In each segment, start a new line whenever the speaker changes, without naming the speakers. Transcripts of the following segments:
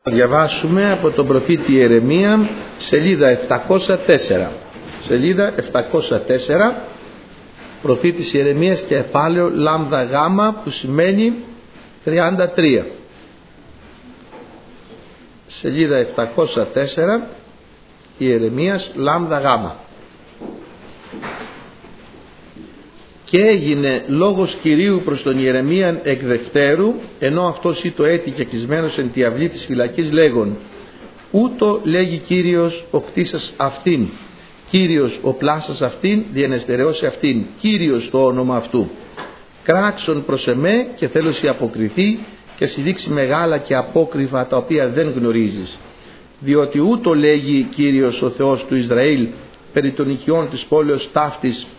Διαβάσουμε από τον προφήτη Ιερεμία, σελίδα 704. Σελίδα 704, προφήτης Ιερεμίας, κεφάλαιο λάμδα γάμα, που σημαίνει 33. Σελίδα 704, Ιερεμίας λάμδα γάμα. Και έγινε λόγος Κυρίου προς τον Ιερεμίαν εκ δευτέρου, ενώ αυτός ήτο έτη και κλεισμένος εν τη αυλή της φυλακής, λέγον: ούτω λέγει Κύριος ο κτίσας αυτήν, Κύριος ο πλάσας αυτήν, διενεστερεώσει αυτήν, Κύριος το όνομα αυτού. Κράξον προς εμέ και θέλω σοι αποκριθεί και σοι δείξει μεγάλα και απόκριφα τα οποία δεν γνωρίζεις. Διότι ούτω λέγει Κύριος ο Θεός του Ισραήλ περί των οικειών της πόλεως ταύτης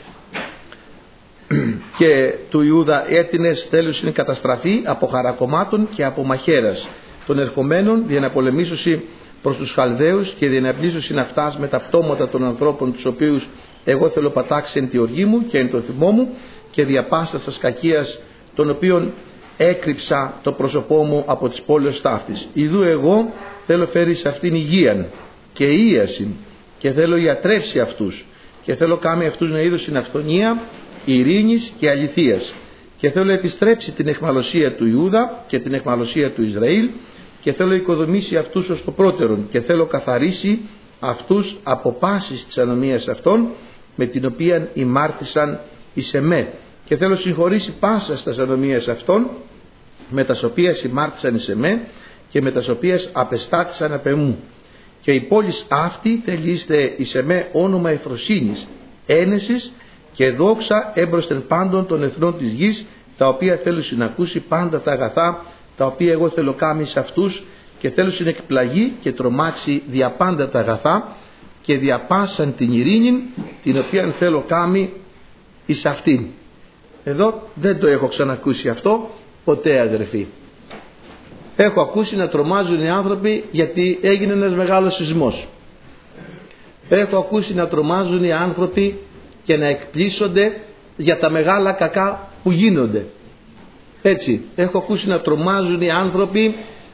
και του Ιούδα έτεινες θέλους είναι καταστραφή από χαρακομμάτων και από μαχαίρας των ερχομένων για να πολεμήσουσι προς τους Χαλδαίους και για να πλήσουσι αυτάς με τα πτώματα των ανθρώπων τους οποίους εγώ θέλω πατάξει εν τη οργή μου και εν το θυμό μου και διαπάστας της κακίας των οποίων έκρυψα το πρόσωπό μου από τις πόλεις ταύτης. Ιδού εγώ θέλω φέρει σε αυτήν υγείαν και ίασιν και θέλω ιατρεύσει αυτούς και θέλω κάνει αυτούς να είδωσιν αυθονία, ειρήνης και αληθείας και θέλω επιστρέψει την εχμαλωσία του Ιούδα και την εχμαλωσία του Ισραήλ και θέλω οικοδομήσει αυτούς ως το πρώτερον και θέλω καθαρίσει αυτούς από πάσης της ανομίας αυτών με την οποία ημάρτησαν εις εμέ και θέλω συγχωρήσει πάσα στα ανομίας αυτών με τας οποίας ημάρτησαν εις εμέ και με τας οποίας απεστάτησαν απ' εμού και η πόλης αυτή θελείστε εις εμέ όνομα ευφροσύνης, ένεσης και δόξα έμπροσθεν πάντων των εθνών της γης, τα οποία θέλω συνακούσει πάντα τα αγαθά τα οποία εγώ θέλω κάμει σε αυτούς και θέλω συνεκπλαγεί και τρομάξει δια πάντα τα αγαθά και διαπάσαν την ειρήνη την οποία θέλω κάμει εις αυτήν. Εδώ δεν το έχω ξανακούσει αυτό ποτέ, αδερφοί. Έχω ακούσει να τρομάζουν οι άνθρωποι γιατί έγινε ένας μεγάλος σεισμός. Έχω ακούσει να τρομάζουν οι άνθρωποι και να εκπλήσονται για τα μεγάλα κακά που γίνονται. Έτσι, έχω ακούσει να τρομάζουν οι άνθρωποι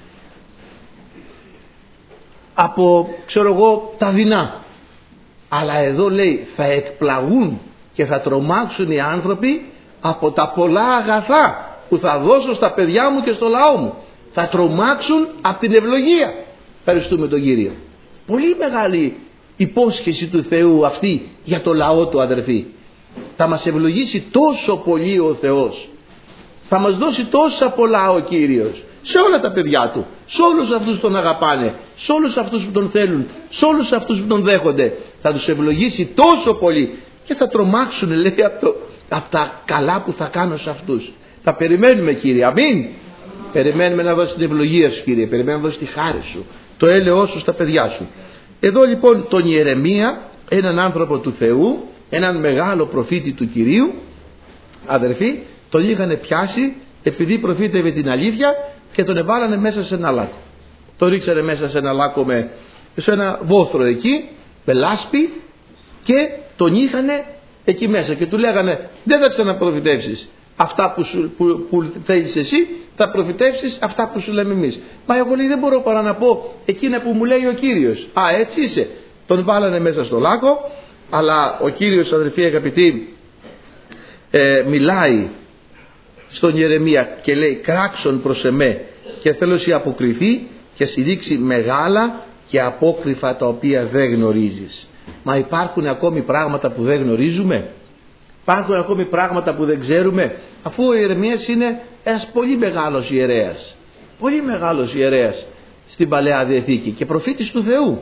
από, ξέρω εγώ, τα δεινά. Αλλά εδώ λέει θα εκπλαγούν και θα τρομάξουν οι άνθρωποι από τα πολλά αγαθά που θα δώσω στα παιδιά μου και στο λαό μου. Θα τρομάξουν από την ευλογία. Ευχαριστούμε τον Κύριο. Πολύ μεγάλη υπόσχεση του Θεού αυτή για το λαό του, αδερφοί. Θα μας ευλογήσει τόσο πολύ ο Θεός, θα μας δώσει τόσα πολλά ο Κύριος σε όλα τα παιδιά του, σε όλους αυτούς που τον αγαπάνε, σε όλους αυτούς που τον θέλουν, σε όλους αυτούς που τον δέχονται. Θα τους ευλογήσει τόσο πολύ και θα τρομάξουν, λέει, από τα καλά που θα κάνω σε αυτούς. Θα περιμένουμε, Κύριε, αμήν. Περιμένουμε να δώσει την ευλογία σου, Κύριε, περιμένουμε να δώσει τη χάρη σου, το έλεος σου στα παιδιά σου. Εδώ λοιπόν τον Ιερεμία, έναν άνθρωπο του Θεού, έναν μεγάλο προφήτη του Κυρίου, αδερφοί, τον είχαν πιάσει επειδή προφήτευε την αλήθεια και τον εβάλανε μέσα σε ένα λάκκο. Τον ρίξανε μέσα σε ένα λάκκο σε ένα βόθρο εκεί, με λάσπη, και τον είχανε εκεί μέσα και του λέγανε δεν θα ξαναπροφητεύσεις αυτά που θέλεις εσύ, θα προφητεύσεις αυτά που σου λέμε εμείς. Μα εγώ, λέει, δεν μπορώ παρά να πω εκείνα που μου λέει ο Κύριος. Α, έτσι είσαι. Τον βάλανε μέσα στο λάκκο, αλλά ο Κύριος, αδελφοί αγαπητοί, μιλάει στον Ιερεμία και λέει κράξον προς εμέ και θέλω σοι αποκριθεί και σοι δείξει μεγάλα και απόκριφα τα οποία δεν γνωρίζεις. Μα υπάρχουν ακόμη πράγματα που δεν γνωρίζουμε? Υπάρχουν ακόμη πράγματα που δεν ξέρουμε? Αφού ο Ιερεμίας είναι ένας πολύ μεγάλος ιερέας, πολύ μεγάλος ιερέας στην Παλαιά Διαθήκη και προφήτης του Θεού,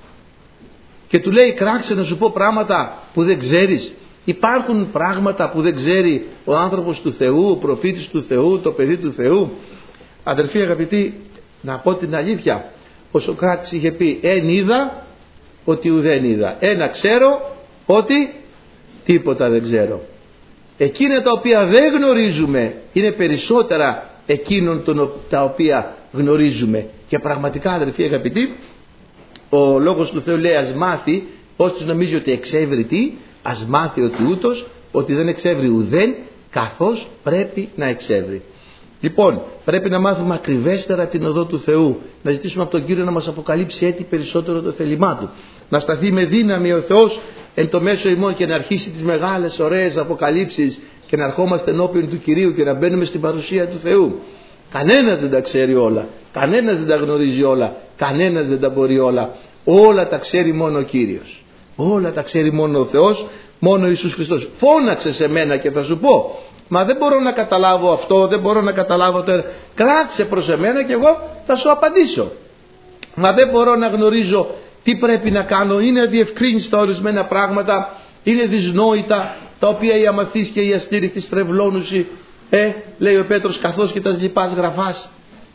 και του λέει κράξε να σου πω πράγματα που δεν ξέρεις. Υπάρχουν πράγματα που δεν ξέρει ο άνθρωπος του Θεού, ο προφήτης του Θεού, το παιδί του Θεού? Αδερφοί αγαπητοί, να πω την αλήθεια, ο Σωκράτης είχε πει εν είδα ότι ουδέν είδα, ένα ξέρω ότι τίποτα δεν ξέρω. Εκείνα τα οποία δεν γνωρίζουμε είναι περισσότερα εκείνων τα οποία γνωρίζουμε. Και πραγματικά, αδερφοί αγαπητοί, ο λόγος του Θεού λέει ας μάθει, όσοι νομίζει ότι εξεύρει τι, ας μάθει ότι ούτως ότι δεν εξεύρει ουδέν καθώς πρέπει να εξεύρει. Λοιπόν, πρέπει να μάθουμε ακριβέστερα την οδό του Θεού, να ζητήσουμε από τον Κύριο να μας αποκαλύψει έτσι περισσότερο το θέλημά Του, να σταθεί με δύναμη ο Θεός εν το μέσο ημών και να αρχίσει τις μεγάλες ωραίες αποκαλύψεις και να ερχόμαστε ενώπιον του Κυρίου και να μπαίνουμε στην παρουσία του Θεού. Κανένας δεν τα ξέρει όλα, κανένας δεν τα γνωρίζει όλα, κανένας δεν τα μπορεί όλα. Όλα τα ξέρει μόνο ο Κύριος, όλα τα ξέρει μόνο ο Θεός, μόνο ο Ιησούς Χριστός. Φώναξε σε μένα και θα σου πω. Μα δεν μπορώ να καταλάβω αυτό, δεν μπορώ να καταλάβω το. Κράξε προς εμένα και εγώ θα σου απαντήσω. Μα δεν μπορώ να γνωρίζω τι πρέπει να κάνω, είναι αδιευκρίνηστα ορισμένα πράγματα, είναι δυσνόητα, τα οποία οι αμαθείς και οι αστήριτοι στρεβλώνουσι, λέει ο Πέτρος, καθώς και τα λοιπάς γραφάς.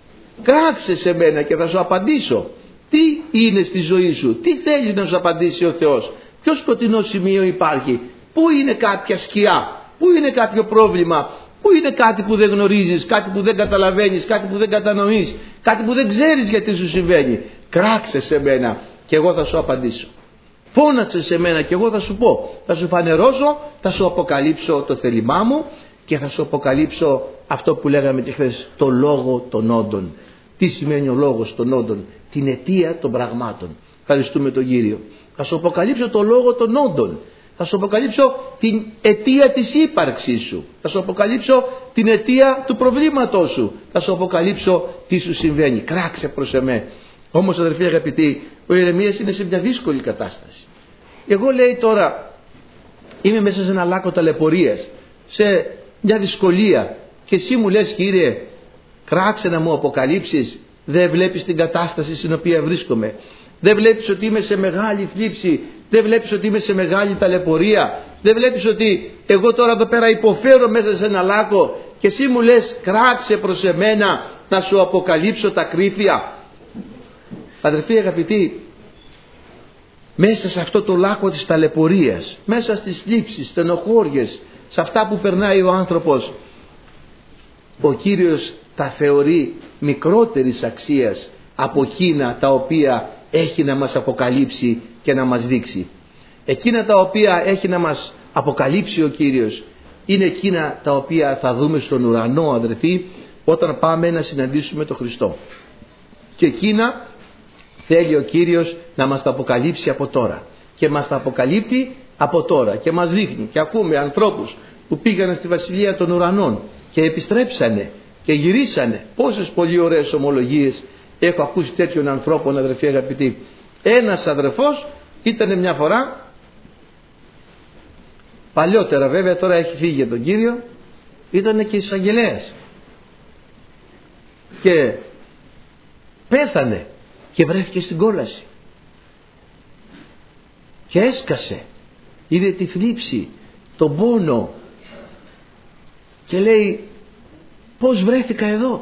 Κράξε σε μένα και θα σου απαντήσω. Τι είναι στη ζωή σου, τι θέλει να σου απαντήσει ο Θεός, ποιο σκοτεινό σημείο υπάρχει, πού είναι κάποια σκιά, πού είναι κάποιο πρόβλημα, πού είναι κάτι που δεν γνωρίζεις, κάτι που δεν καταλαβαίνεις, κάτι που δεν κατανοείς, κάτι που δεν ξέρεις γιατί σου συμβαίνει. Κράξε σε μένα και εγώ θα σου απαντήσω. Φώναξε σε μένα και εγώ θα σου πω, θα σου φανερώσω, θα σου αποκαλύψω το θέλημά μου και θα σου αποκαλύψω αυτό που λέγαμε και χθες, το λόγο των όντων. Τι σημαίνει ο λόγος των όντων? Την αιτία των πραγμάτων. Ευχαριστούμε τον Κύριο. Θα σου αποκαλύψω το λόγο των όντων. Θα σου αποκαλύψω την αιτία της ύπαρξής σου. Θα σου αποκαλύψω την αιτία του προβλήματός σου. Θα σου αποκαλύψω τι σου συμβαίνει. Κράξε προς εμέ. Όμως, αδελφοί αγαπητοί, ο Ιερεμίας είναι σε μια δύσκολη κατάσταση. Εγώ, λέει, τώρα είμαι μέσα σε ένα λάκκο ταλαιπωρίας, σε μια δυσκολία, και εσύ μου λες, Κύριε, κράξε να μου αποκαλύψεις. Δεν βλέπεις την κατάσταση στην οποία βρίσκομαι? Δεν βλέπεις ότι είμαι σε μεγάλη θλίψη? Δεν βλέπεις ότι είμαι σε μεγάλη ταλαιπωρία? Δεν βλέπεις ότι εγώ τώρα εδώ πέρα υποφέρω μέσα σε ένα λάκκο και εσύ μου λες, κράξε προς εμένα να σου αποκαλύψω τα κρύφια? Αδελφοί αγαπητοί, μέσα σε αυτό το λάκκο της ταλαιπωρίας, μέσα στις θλίψεις, στενοχώριες, σε αυτά που περνάει ο άνθρωπος, ο Κύριος τα θεωρεί μικρότερης αξίας από εκείνα τα οποία έχει να μας αποκαλύψει και να μας δείξει. Εκείνα τα οποία έχει να μας αποκαλύψει ο Κύριος είναι εκείνα τα οποία θα δούμε στον ουρανό, αδερφοί, όταν πάμε να συναντήσουμε τον Χριστό. Και εκείνα θέλει ο Κύριος να μας τα αποκαλύψει από τώρα. Και μας τα αποκαλύπτει από τώρα και μας δείχνει. Και ακούμε ανθρώπους που πήγανε στη Βασιλεία των Ουρανών και επιστρέψανε και γυρίσανε. Πόσες πολύ ωραίες ομολογίες έχω ακούσει τέτοιων ανθρώπων, αδερφοί αγαπητοί. Ένας αδερφός ήταν μια φορά, παλιότερα βέβαια, τώρα έχει φύγει για τον Κύριο, ήταν και εισαγγελέας και πέθανε και βρέθηκε στην κόλαση και έσκασε, είδε τη θλίψη, τον πόνο και λέει, πώς βρέθηκα εδώ,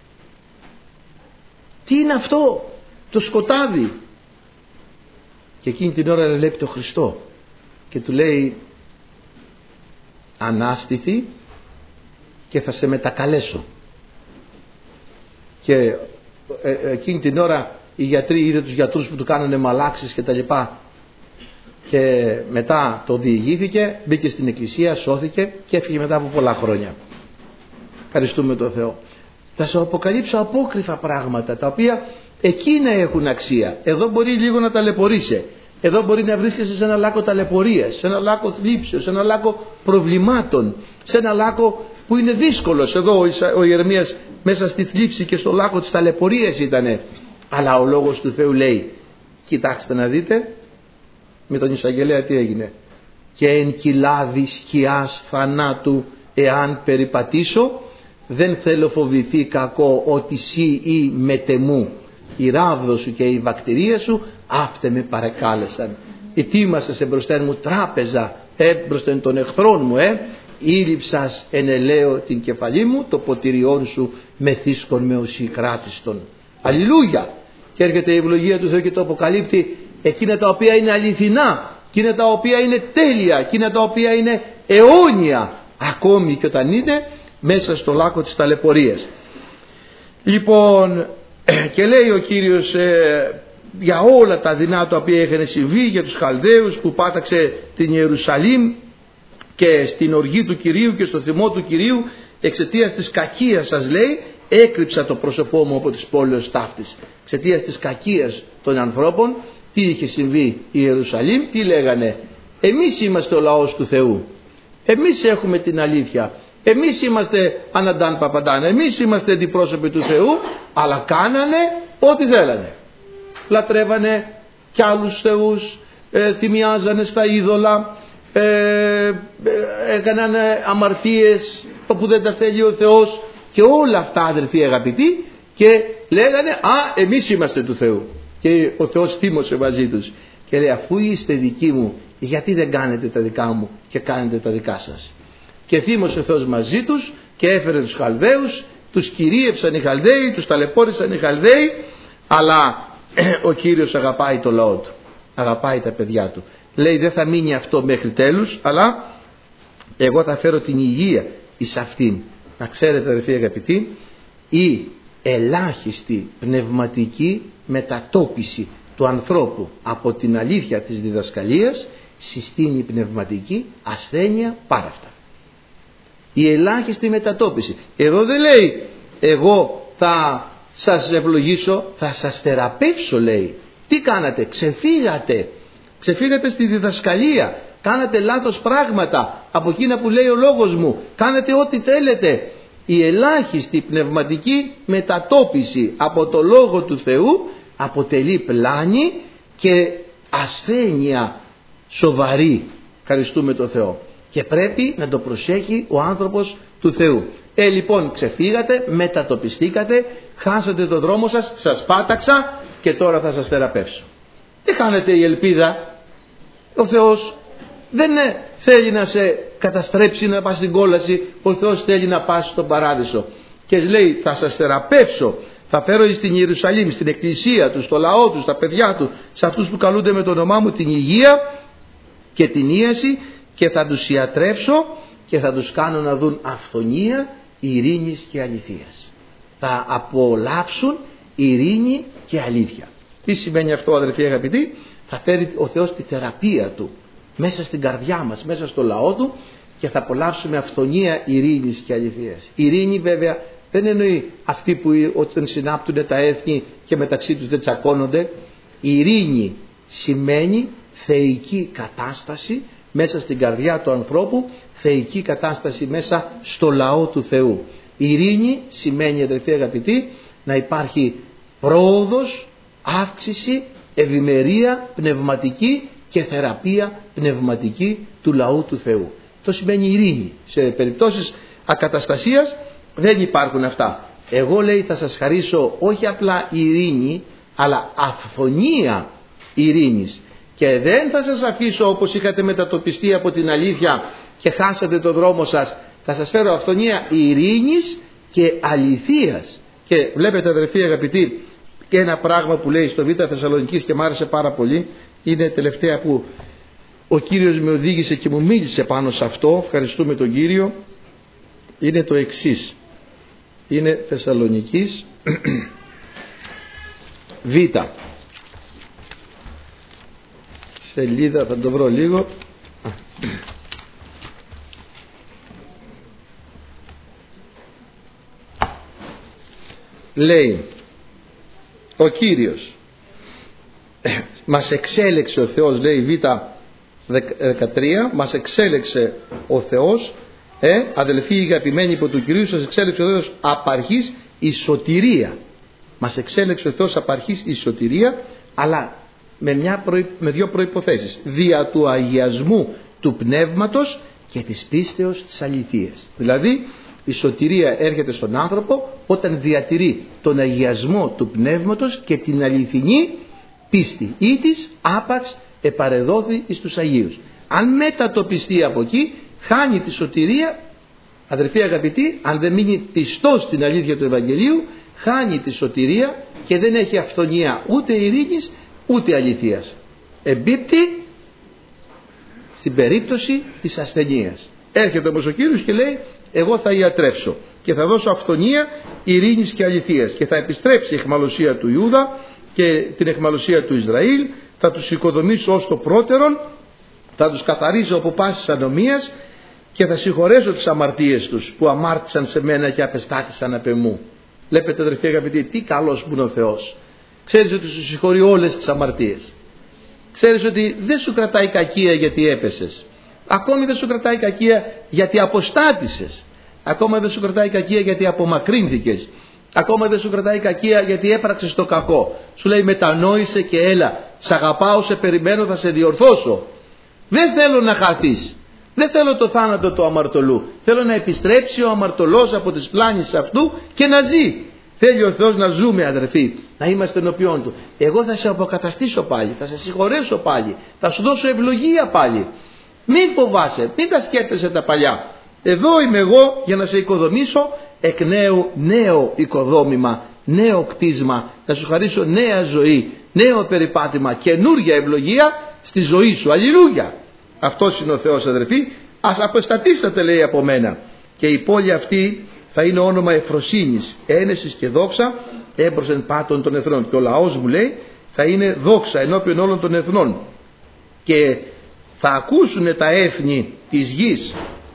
τι είναι αυτό το σκοτάδι? Και εκείνη την ώρα βλέπει τον Χριστό και του λέει, ανάστηθη και θα σε μετακαλέσω. Και εκείνη την ώρα οι γιατροί, είδε τους γιατρούς που του κάνανε μαλάξεις και τα λοιπά, και μετά το διηγήθηκε, μπήκε στην εκκλησία, σώθηκε και έφυγε μετά από πολλά χρόνια. Ευχαριστούμε τον Θεό. Θα σου αποκαλύψω απόκριφα πράγματα τα οποία εκείνα έχουν αξία. Εδώ μπορεί λίγο να ταλαιπωρείσαι. Εδώ μπορεί να βρίσκεσαι σε ένα λάκκο ταλαιπωρίας, σε ένα λάκκο θλίψεως, σε ένα λάκκο προβλημάτων, σε ένα λάκκο που είναι δύσκολος. Εδώ ο Ιερεμίας μέσα στη θλίψη και στο λάκκο της ταλαιπωρίας ήτανε. Αλλά ο λόγος του Θεού λέει, κοιτάξτε να δείτε, με τον εισαγγελέα τι έγινε? Και εν κοιλάδι σκιάς θανάτου εάν περιπατήσω, δεν θέλω φοβηθεί κακό ότι σύ ή μετεμού, η ράβδος σου και η βακτηρία σου αύτε με παρεκάλεσαν. Ετοίμασες εμπροσθέν μου τράπεζα έμπροσθεν των εχθρών μου, ήλυψας εν ελαίο την κεφαλή μου, το ποτηριόν σου μεθύσκον με οσί κράτιστον. Αλληλούια! Και έρχεται η ευλογία του Θεού και το αποκαλύπτει εκείνα τα οποία είναι αληθινά, εκείνα τα οποία είναι τέλεια, εκείνα τα οποία είναι αιώνια, ακόμη και όταν είναι μέσα στο λάκκο της ταλαιπωρίας. Λοιπόν, και λέει ο Κύριος για όλα τα δεινά τα οποία είχαν συμβεί, για τους Χαλδαίους που πάταξε την Ιερουσαλήμ και στην οργή του Κυρίου και στο θυμό του Κυρίου, εξαιτίας της κακίας σας λέει έκρυψα το πρόσωπό μου από τις πόλεως ταύτης. Εξαιτίας της κακίας των ανθρώπων τι είχε συμβεί η Ιερουσαλήμ, τι λέγανε? Εμείς είμαστε ο λαός του Θεού, εμείς έχουμε την αλήθεια, εμείς είμαστε αναντάν παπαντάν, εμείς είμαστε αντιπρόσωποι του Θεού, αλλά κάνανε ό,τι θέλανε. Λατρεύανε κι άλλους θεούς, θυμιάζανε στα είδωλα, έκανανε αμαρτίες που δεν τα θέλει ο Θεός και όλα αυτά, αδελφοί αγαπητοί, και λέγανε εμείς είμαστε του Θεού. Και ο Θεός θύμωσε μαζί τους και λέει, αφού είστε δικοί μου, γιατί δεν κάνετε τα δικά μου και κάνετε τα δικά σας? Και θύμωσε ο Θεός μαζί τους και έφερε τους Χαλδαίους, τους κυρίευσαν οι Χαλδαίοι, τους ταλαιπώρησαν οι Χαλδαίοι, αλλά ο Κύριος αγαπάει το λαό του, αγαπάει τα παιδιά του. Λέει, δεν θα μείνει αυτό μέχρι τέλους, αλλά εγώ θα φέρω την υγεία εις αυτήν. Να ξέρετε, αδελφοί αγαπητοί, η ελάχιστη πνευματική μετατόπιση του ανθρώπου από την αλήθεια της διδασκαλίας συστήνει πνευματική ασθένεια πάρα αυτά. Η ελάχιστη μετατόπιση. Εδώ δεν λέει εγώ θα σας ευλογήσω, θα σας θεραπεύσω, λέει. Τι κάνατε? Ξεφύγατε στη διδασκαλία, κάνατε λάθος πράγματα από εκείνα που λέει ο λόγος μου, κάνετε ό,τι θέλετε. Η ελάχιστη πνευματική μετατόπιση από το Λόγο του Θεού αποτελεί πλάνη και ασθένεια σοβαρή. Ευχαριστούμε τον Θεό. Και πρέπει να το προσέχει ο άνθρωπος του Θεού. Λοιπόν, ξεφύγατε, μετατοπιστήκατε, χάσατε το δρόμο σας, σας πάταξα και τώρα θα σας θεραπεύσω. Τι χάνεται η ελπίδα? Ο Θεός δεν θέλει να σε καταστρέψει, να πας στην κόλαση. Ο Θεός θέλει να πας στον παράδεισο. Και λέει, θα σας θεραπεύσω, θα φέρω στην Ιερουσαλήμ, στην εκκλησία του, στο λαό του, στα παιδιά του, σε αυτούς που καλούνται με το όνομά μου, την υγεία και την ίαση, και θα τους ιατρεύσω και θα τους κάνω να δουν αυθονία, ειρήνης και αληθείας. Θα απολαύσουν ειρήνη και αλήθεια. Τι σημαίνει αυτό, αδελφοί αγαπητοί? Θα φέρει ο Θεός τη θεραπεία του μέσα στην καρδιά μας, μέσα στο λαό του, και θα απολαύσουμε αυθονία, ειρήνης και αληθείας. Ειρήνη βέβαια δεν εννοεί αυτοί που όταν συνάπτουν τα έθνη και μεταξύ τους δεν τσακώνονται. Η ειρήνη σημαίνει θεϊκή κατάσταση μέσα στην καρδιά του ανθρώπου, θεϊκή κατάσταση μέσα στο λαό του Θεού. Η ειρήνη σημαίνει, αδελφοί αγαπητοί, να υπάρχει πρόοδος, αύξηση, ευημερία πνευματική και θεραπεία πνευματική του λαού του Θεού. Το σημαίνει ειρήνη. Σε περιπτώσεις ακαταστασίας δεν υπάρχουν αυτά. Εγώ, λέει, θα σας χαρίσω όχι απλά ειρήνη, αλλά αυθονία ειρήνης. Και δεν θα σας αφήσω όπως είχατε μετατοπιστεί από την αλήθεια και χάσατε το δρόμο σας. Θα σας φέρω αυθονία ειρήνης και αληθείας. Και βλέπετε, αδελφοί αγαπητοί, και ένα πράγμα που λέει στο Β' Θεσσαλονικής και μου άρεσε πάρα πολύ, είναι τελευταία που ο Κύριος με οδήγησε και μου μίλησε πάνω σε αυτό, ευχαριστούμε τον Κύριο, είναι το εξής. Είναι Θεσσαλονικής Β, σελίδα, θα το βρω λίγο, λέει ο Κύριος, μας εξέλεξε ο Θεός, λέει Β 13, μας εξέλεξε ο Θεός, αδελφοί αγαπημένοι υπό του Κυρίου, σας εξέλεξε ο Θεός απαρχής η σωτηρία. Μας εξέλεξε ο Θεός απαρχής η σωτηρία, αλλά με δύο προϋποθέσεις: δια του αγιασμού του πνεύματος και της πίστεως της αληθείας. Δηλαδή η σωτηρία έρχεται στον άνθρωπο όταν διατηρεί τον αγιασμό του πνεύματος και την αληθινή πίστη, ή της άπαξ επαρεδόθη εις τους Αγίους. Αν μετατοπιστεί από εκεί, χάνει τη σωτηρία, αδερφοί αγαπητοί. Αν δεν μείνει πιστός στην αλήθεια του Ευαγγελίου, χάνει τη σωτηρία και δεν έχει αυθονία ούτε ειρήνης ούτε αληθείας. Εμπίπτει στην περίπτωση της ασθενείας. Έρχεται όμως ο Κύριος και λέει, εγώ θα ιατρεύσω και θα δώσω αυθονία, ειρήνης και αληθείας, και θα επιστρέψει η αιχμαλωσία του Ιούδα και την αιχμαλωσία του Ισραήλ, θα τους οικοδομήσω ως το πρώτερον, θα τους καθαρίσω από πάσης ανομίας και θα συγχωρέσω τις αμαρτίες τους που αμάρτησαν σε μένα και απεστάθησαν απ' εμού. Βλέπετε αδερφοί αγαπητοί, τι καλός που είναι ο Θεός. Ξέρεις ότι σου συγχωρεί όλες τις αμαρτίες. Ξέρεις ότι δεν σου κρατάει κακία γιατί έπεσες. Ακόμη δεν σου κρατάει κακία γιατί αποστάτησες. Ακόμα δεν σου κρατάει κακία γιατί απομακρύνθηκες. Ακόμα δεν σου κρατάει κακία γιατί έπραξες το κακό. Σου λέει μετανόησε και έλα. Σ' αγαπάω, σε περιμένω, θα σε διορθώσω. Δεν θέλω να χαθείς. Δεν θέλω το θάνατο του αμαρτωλού. Θέλω να επιστρέψει ο αμαρτωλός από τις πλάνες αυτού και να ζει. Θέλει ο Θεός να ζούμε αδερφοί, να είμαστε ενώπιόν Του. Εγώ θα σε αποκαταστήσω πάλι, θα σε συγχωρέσω πάλι, θα σου δώσω ευλογία πάλι. Μην φοβάσαι, μην τα σκέφτεσαι τα παλιά. Εδώ είμαι εγώ για να σε οικοδομήσω εκ νέου, νέο οικοδόμημα, νέο κτίσμα, να σου χαρίσω νέα ζωή, νέο περιπάτημα, καινούργια ευλογία στη ζωή σου. Αλληλούια! Αυτός είναι ο Θεός αδερφοί. Ας αποστατήσατε λέει από μένα. Και η πόλη αυτή θα είναι όνομα ευφροσύνης, ένεσης και δόξα έμπροσθεν πάτων των εθνών. Και ο λαός μου λέει θα είναι δόξα ενώπιον όλων των εθνών. Και θα ακούσουν τα έθνη της γης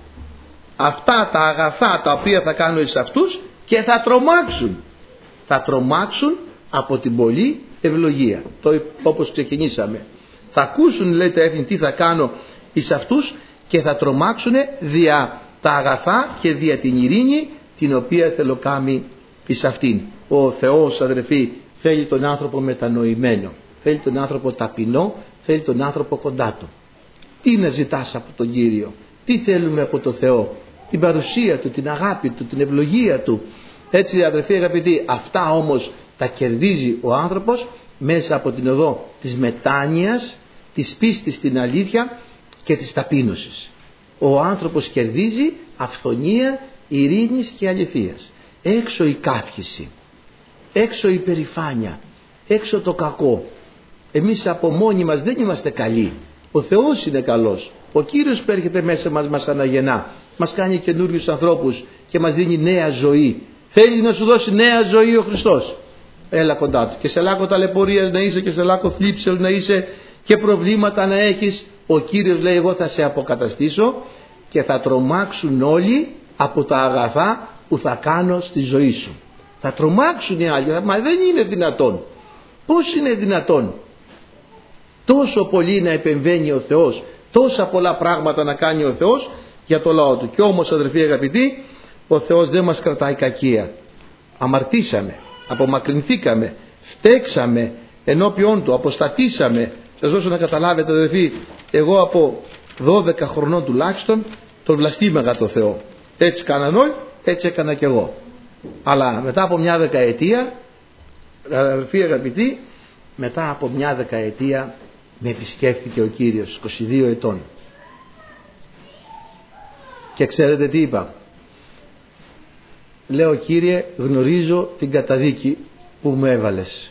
αυτά τα αγαθά τα οποία θα κάνω εις αυτούς και θα τρομάξουν. Θα τρομάξουν από την πολλή ευλογία. Όπως ξεκινήσαμε. Θα ακούσουν λέει τα έθνη τι θα κάνω εις αυτούς και θα τρομάξουν δια τα αγαθά και δια την ειρήνη την οποία θέλω κάμει εις αυτήν. Ο Θεός αδερφοί θέλει τον άνθρωπο μετανοημένο, θέλει τον άνθρωπο ταπεινό, θέλει τον άνθρωπο κοντά Του. Τι να ζητάς από τον Κύριο, τι θέλουμε από τον Θεό? Την παρουσία Του, την αγάπη Του, την ευλογία Του. Έτσι αδερφοί αγαπητοί, αυτά όμως τα κερδίζει ο άνθρωπος μέσα από την οδό της μετάνοιας, της πίστης στην αλήθεια και της ταπείνωσης. Ο άνθρωπος κερδίζει αυθονία, ειρήνης και αληθείας. Έξω η καύχηση, έξω η περηφάνεια, έξω το κακό. Εμείς από μόνοι μας δεν είμαστε καλοί. Ο Θεός είναι καλός. Ο Κύριος που έρχεται μέσα μας αναγεννά, μας κάνει καινούριους ανθρώπους και μας δίνει νέα ζωή. Θέλει να σου δώσει νέα ζωή ο Χριστός. Έλα κοντά Του. Και σε λάκκο ταλαιπωρίας να είσαι και σε λάκκο θλίψεως να είσαι και προβλήματα να έχεις, ο Κύριος λέει εγώ θα σε αποκαταστήσω και θα τρομάξουν όλοι από τα αγαθά που θα κάνω στη ζωή σου. Θα τρομάξουν οι άλλοι. Μα δεν είναι δυνατόν. Πώς είναι δυνατόν τόσο πολύ να επεμβαίνει ο Θεός, τόσα πολλά πράγματα να κάνει ο Θεός για το λαό Του? Και όμως αδερφοί αγαπητοί, ο Θεός δεν μας κρατάει κακία. Αμαρτήσαμε, απομακρυνθήκαμε, φταίξαμε ενώπιον Του, αποστατήσαμε. Σας δώσω να καταλάβετε αδερφοί, εγώ από 12 χρονών τουλάχιστον τον βλαστήμαγα το Θεό. Έτσι κάναν όλοι, έτσι έκανα κι εγώ. Αλλά μετά από μια δεκαετία, αδερφοί αγαπητοί, μετά από μια δεκαετία με επισκέφθηκε ο Κύριος, 22 ετών. Και ξέρετε τι είπα? Λέω Κύριε, γνωρίζω την καταδίκη που μου έβαλες.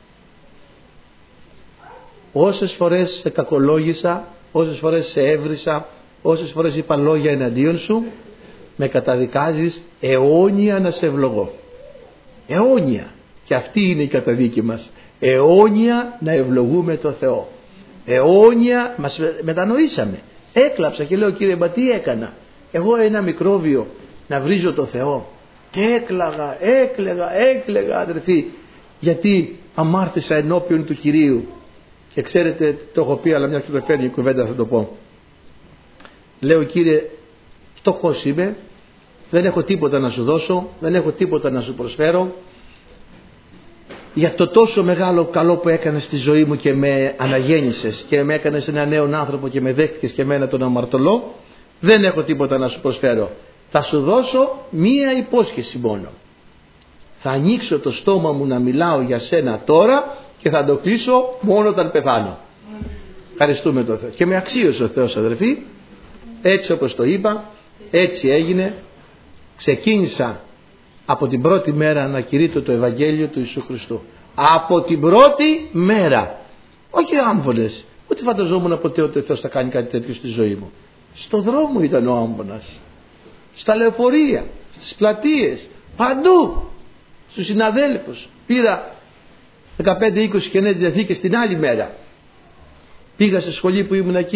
Όσες φορές σε κακολόγησα, όσες φορές σε έβρισα, όσες φορές είπα λόγια εναντίον σου, με καταδικάζεις αιώνια να σε ευλογώ. Αιώνια. Και αυτή είναι η καταδίκη μας. Αιώνια να ευλογούμε το Θεό. Αιώνια μας μετανοήσαμε. Έκλαψα και λέω Κύριε, μα τι έκανα? Εγώ ένα μικρόβιο να βρίζω το Θεό. Και έκλαιγα αδερφοί, γιατί αμάρτησα ενώπιον του Κυρίου. Και ξέρετε, το έχω πει, αλλά μια και το φέρνει η κουβέντα θα το πω. Λέω Κύριε, φτωχός είμαι, δεν έχω τίποτα να σου δώσω, δεν έχω τίποτα να σου προσφέρω. Για το τόσο μεγάλο καλό που έκανες στη ζωή μου και με αναγέννησες και με έκανες ένα νέο άνθρωπο και με δέχτηκες και εμένα τον αμαρτωλό, δεν έχω τίποτα να σου προσφέρω. Θα σου δώσω μία υπόσχεση μόνο. Θα ανοίξω το στόμα μου να μιλάω για σένα τώρα και θα το κλείσω μόνο όταν πεθάνω. Ευχαριστούμε τον Θεό. Και με αξίωσε ο Θεός αδερφοί. Έτσι όπως το είπα, έτσι έγινε. Ξεκίνησα από την πρώτη μέρα να κηρύττω το Ευαγγέλιο του Ιησού Χριστού. Από την πρώτη μέρα. Όχι άμβονες. Ούτε φανταζόμουν ποτέ ότι ο Θεός θα κάνει κάτι τέτοιο στη ζωή μου. Στο δρόμο ήταν ο άμβονας. Στα λεωφορεία, στις πλατείες, παντού. Στους συναδέλφους. Πήρα 15-20 Καινές Διαθήκες την άλλη μέρα. Πήγα στη σχολή που ήμουν εκεί.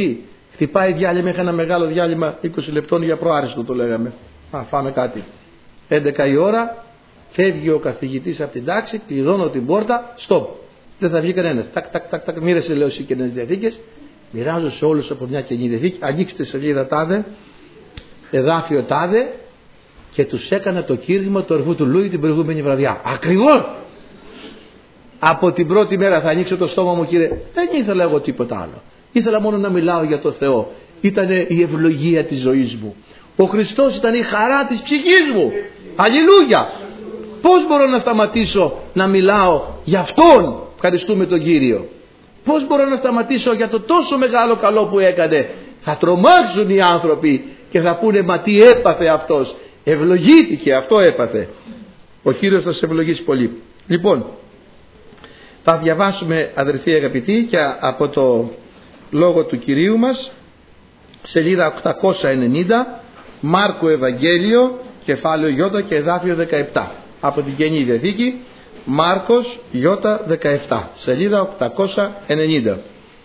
Χτυπάει διάλειμμα, είχα ένα μεγάλο διάλειμμα 20 λεπτών για προάριστο, το λέγαμε. Φάμε κάτι. 11 η ώρα, φεύγει ο καθηγητής από την τάξη, κλειδώνω την πόρτα, stop. Δεν θα βγει κανένας. Τάκ, μοίρασε, λέω, εσύ καινές διαθήκες. Μοιράζω σε όλους από μια καινή διαθήκη. Ανοίξτε σελίδα τάδε, εδάφιο τάδε, και τους έκανα το κήρυγμα του αρχού του Λούι την προηγούμενη βραδιά. Ακριβώς! Από την πρώτη μέρα θα ανοίξω το στόμα μου, κύριε. Δεν ήθελα εγώ τίποτα άλλο. Ήθελα μόνο να μιλάω για το Θεό. Ήταν η ευλογία της ζωής μου. Ο Χριστός ήταν η χαρά της ψυχής μου. Αλληλούια! Πώς μπορώ να σταματήσω να μιλάω για Αυτόν? Ευχαριστούμε τον Κύριο. Πώς μπορώ να σταματήσω για το τόσο μεγάλο καλό που έκανε? Θα τρομάξουν οι άνθρωποι και θα πούνε, μα τι έπαθε αυτός? Ευλογήθηκε, αυτό έπαθε. Ο Κύριος θα σε ευλογήσει πολύ. Λοιπόν, θα διαβάσουμε, αδερφοί αγαπητοί, και από το λόγο του Κυρίου μας, σελίδα 890, Μάρκο Ευαγγέλιο, κεφάλαιο Ι και εδάφιο 17, από την Καινή Διαθήκη, Μάρκος Ι17, σελίδα 890.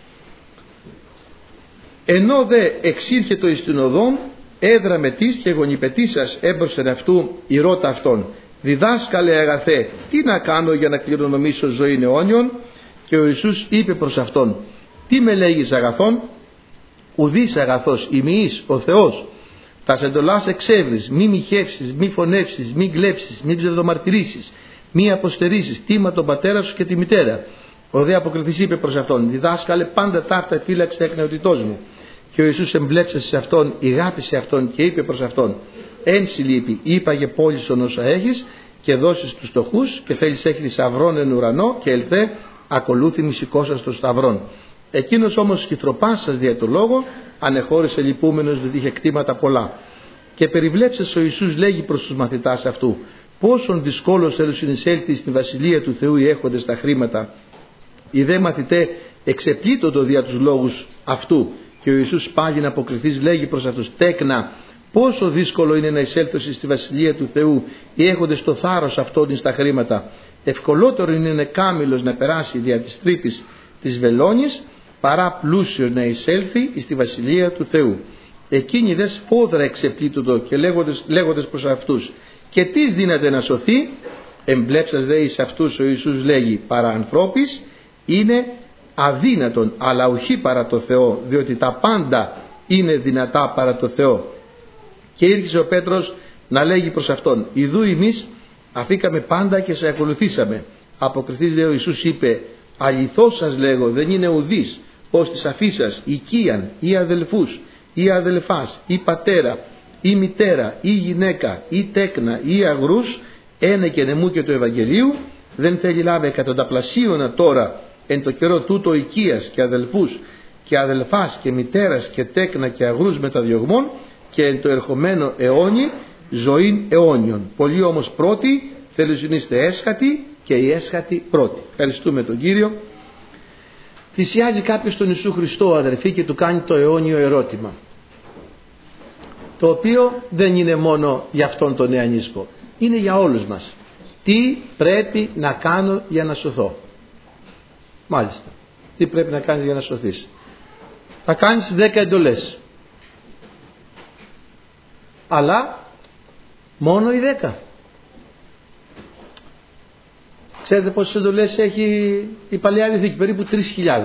Ενώ δε εξήρχετο εις την οδόν, έδραμε της και γονιπετήσας έμπροσθεν αυτού η ρώτα αυτόν, διδάσκαλε αγαθέ, τι να κάνω για να κληρονομήσω ζωήν αιώνιον? Και ο Ιησούς είπε προς αυτόν, τι με λέγεις αγαθόν? Ουδείς αγαθός ημιείς ο Θεός. Τα εντολάς εξεύρεις, μη μοιχεύσεις, μη φωνεύσεις, μη κλέψεις, μη ψευδομαρτυρήσεις, μη αποστερήσεις, τίμα τον πατέρα σου και τη μητέρα. Ο δε αποκριθής είπε προς αυτόν, διδάσκαλε, πάντα ταύτα φύλαξε εκ νεοτητός μου. Και ο Ιησούς εμπλέψασε σε αυτόν, ηγάπησε αυτόν και είπε προς αυτόν, εν συλλείπει, είπαγε πώλησον όσα έχεις και δώσεις τους φτωχούς, και θέλεις έχει θησαυρών εν ουρανό, και ελθέ ακολούθη μη σηκώσας των σταυρών. Εκείνος όμως κυθροπάσας δια το λόγο ανεχώρησε λυπούμενος, διότι είχε κτήματα πολλά. Και περιβλέψας ο Ιησούς λέγει προς τους μαθητάς αυτού, πόσον δυσκόλως θέλουν συνεισέλθει στην βασιλεία του Θεού οι έχοντες τα χρήματα. Οι δε μαθητέ εξεπλήττοντο δια τους λόγους αυτού. Και ο Ιησούς πάλι να αποκριθείς λέγει προς αυτούς, τέκνα, πόσο δύσκολο είναι να εισέλθωση στη βασιλεία του Θεού οι έχοντες το θάρρος αυτών στα χρήματα. Ευκολότερο είναι κάμιλος να περάσει δια της τρύπης της βελόνης, παρά πλούσιος να εισέλθει στη βασιλεία του Θεού. Εκείνοι δε σφόδρα εξεπλήττοντο και λέγοντες προς αυτούς, και τις δύναται να σωθεί? Εμπλέψας δε εις αυτούς ο Ιησούς λέγει, παρά ανθρώπης είναι αδύνατον, αλλά οχι παρά το Θεό, διότι τα πάντα είναι δυνατά παρά το Θεό. Και ήρθε ο Πέτρος να λέγει προς αυτόν, ιδού εμείς αφήκαμε πάντα και σε ακολουθήσαμε. Αποκριθείς δε ο Ιησούς είπε, αληθώς σας λέγω, δεν είναι ουδής ως της αφήσας οικίαν ή αδελφούς ή αδελφάς ή πατέρα ή μητέρα ή γυναίκα ή τέκνα ή αγρούς, ένα και νεμού και του Ευαγγελίου, δεν θέλει λάβει εκατονταπλασίωνα τώρα εν το καιρό τούτο οικίας και αδελφούς και αδελφάς και μητέρας και τέκνα και αγρούς μεταδιωγμών, και εν το ερχομένο αιώνι ζωήν αιώνιον. Πολλοί όμως πρώτοι θέλουν είστε έσχατοι και οι έσχατοι πρώτοι. Ευχαριστούμε τον Κύριο. Θυσιάζει κάποιος τον Ιησού Χριστό, αδερφοί, και του κάνει το αιώνιο ερώτημα, το οποίο δεν είναι μόνο για αυτόν τον νεανίσκο, είναι για όλους μας. Τι πρέπει να κάνω για να σωθώ? Μάλιστα, τι πρέπει να κάνεις για να σωθείς? Θα κάνεις 10 εντολές, αλλά μόνο οι 10. Ξέρετε πόσες εντολές έχει η Παλαιά Διαθήκη? Περίπου 3.000.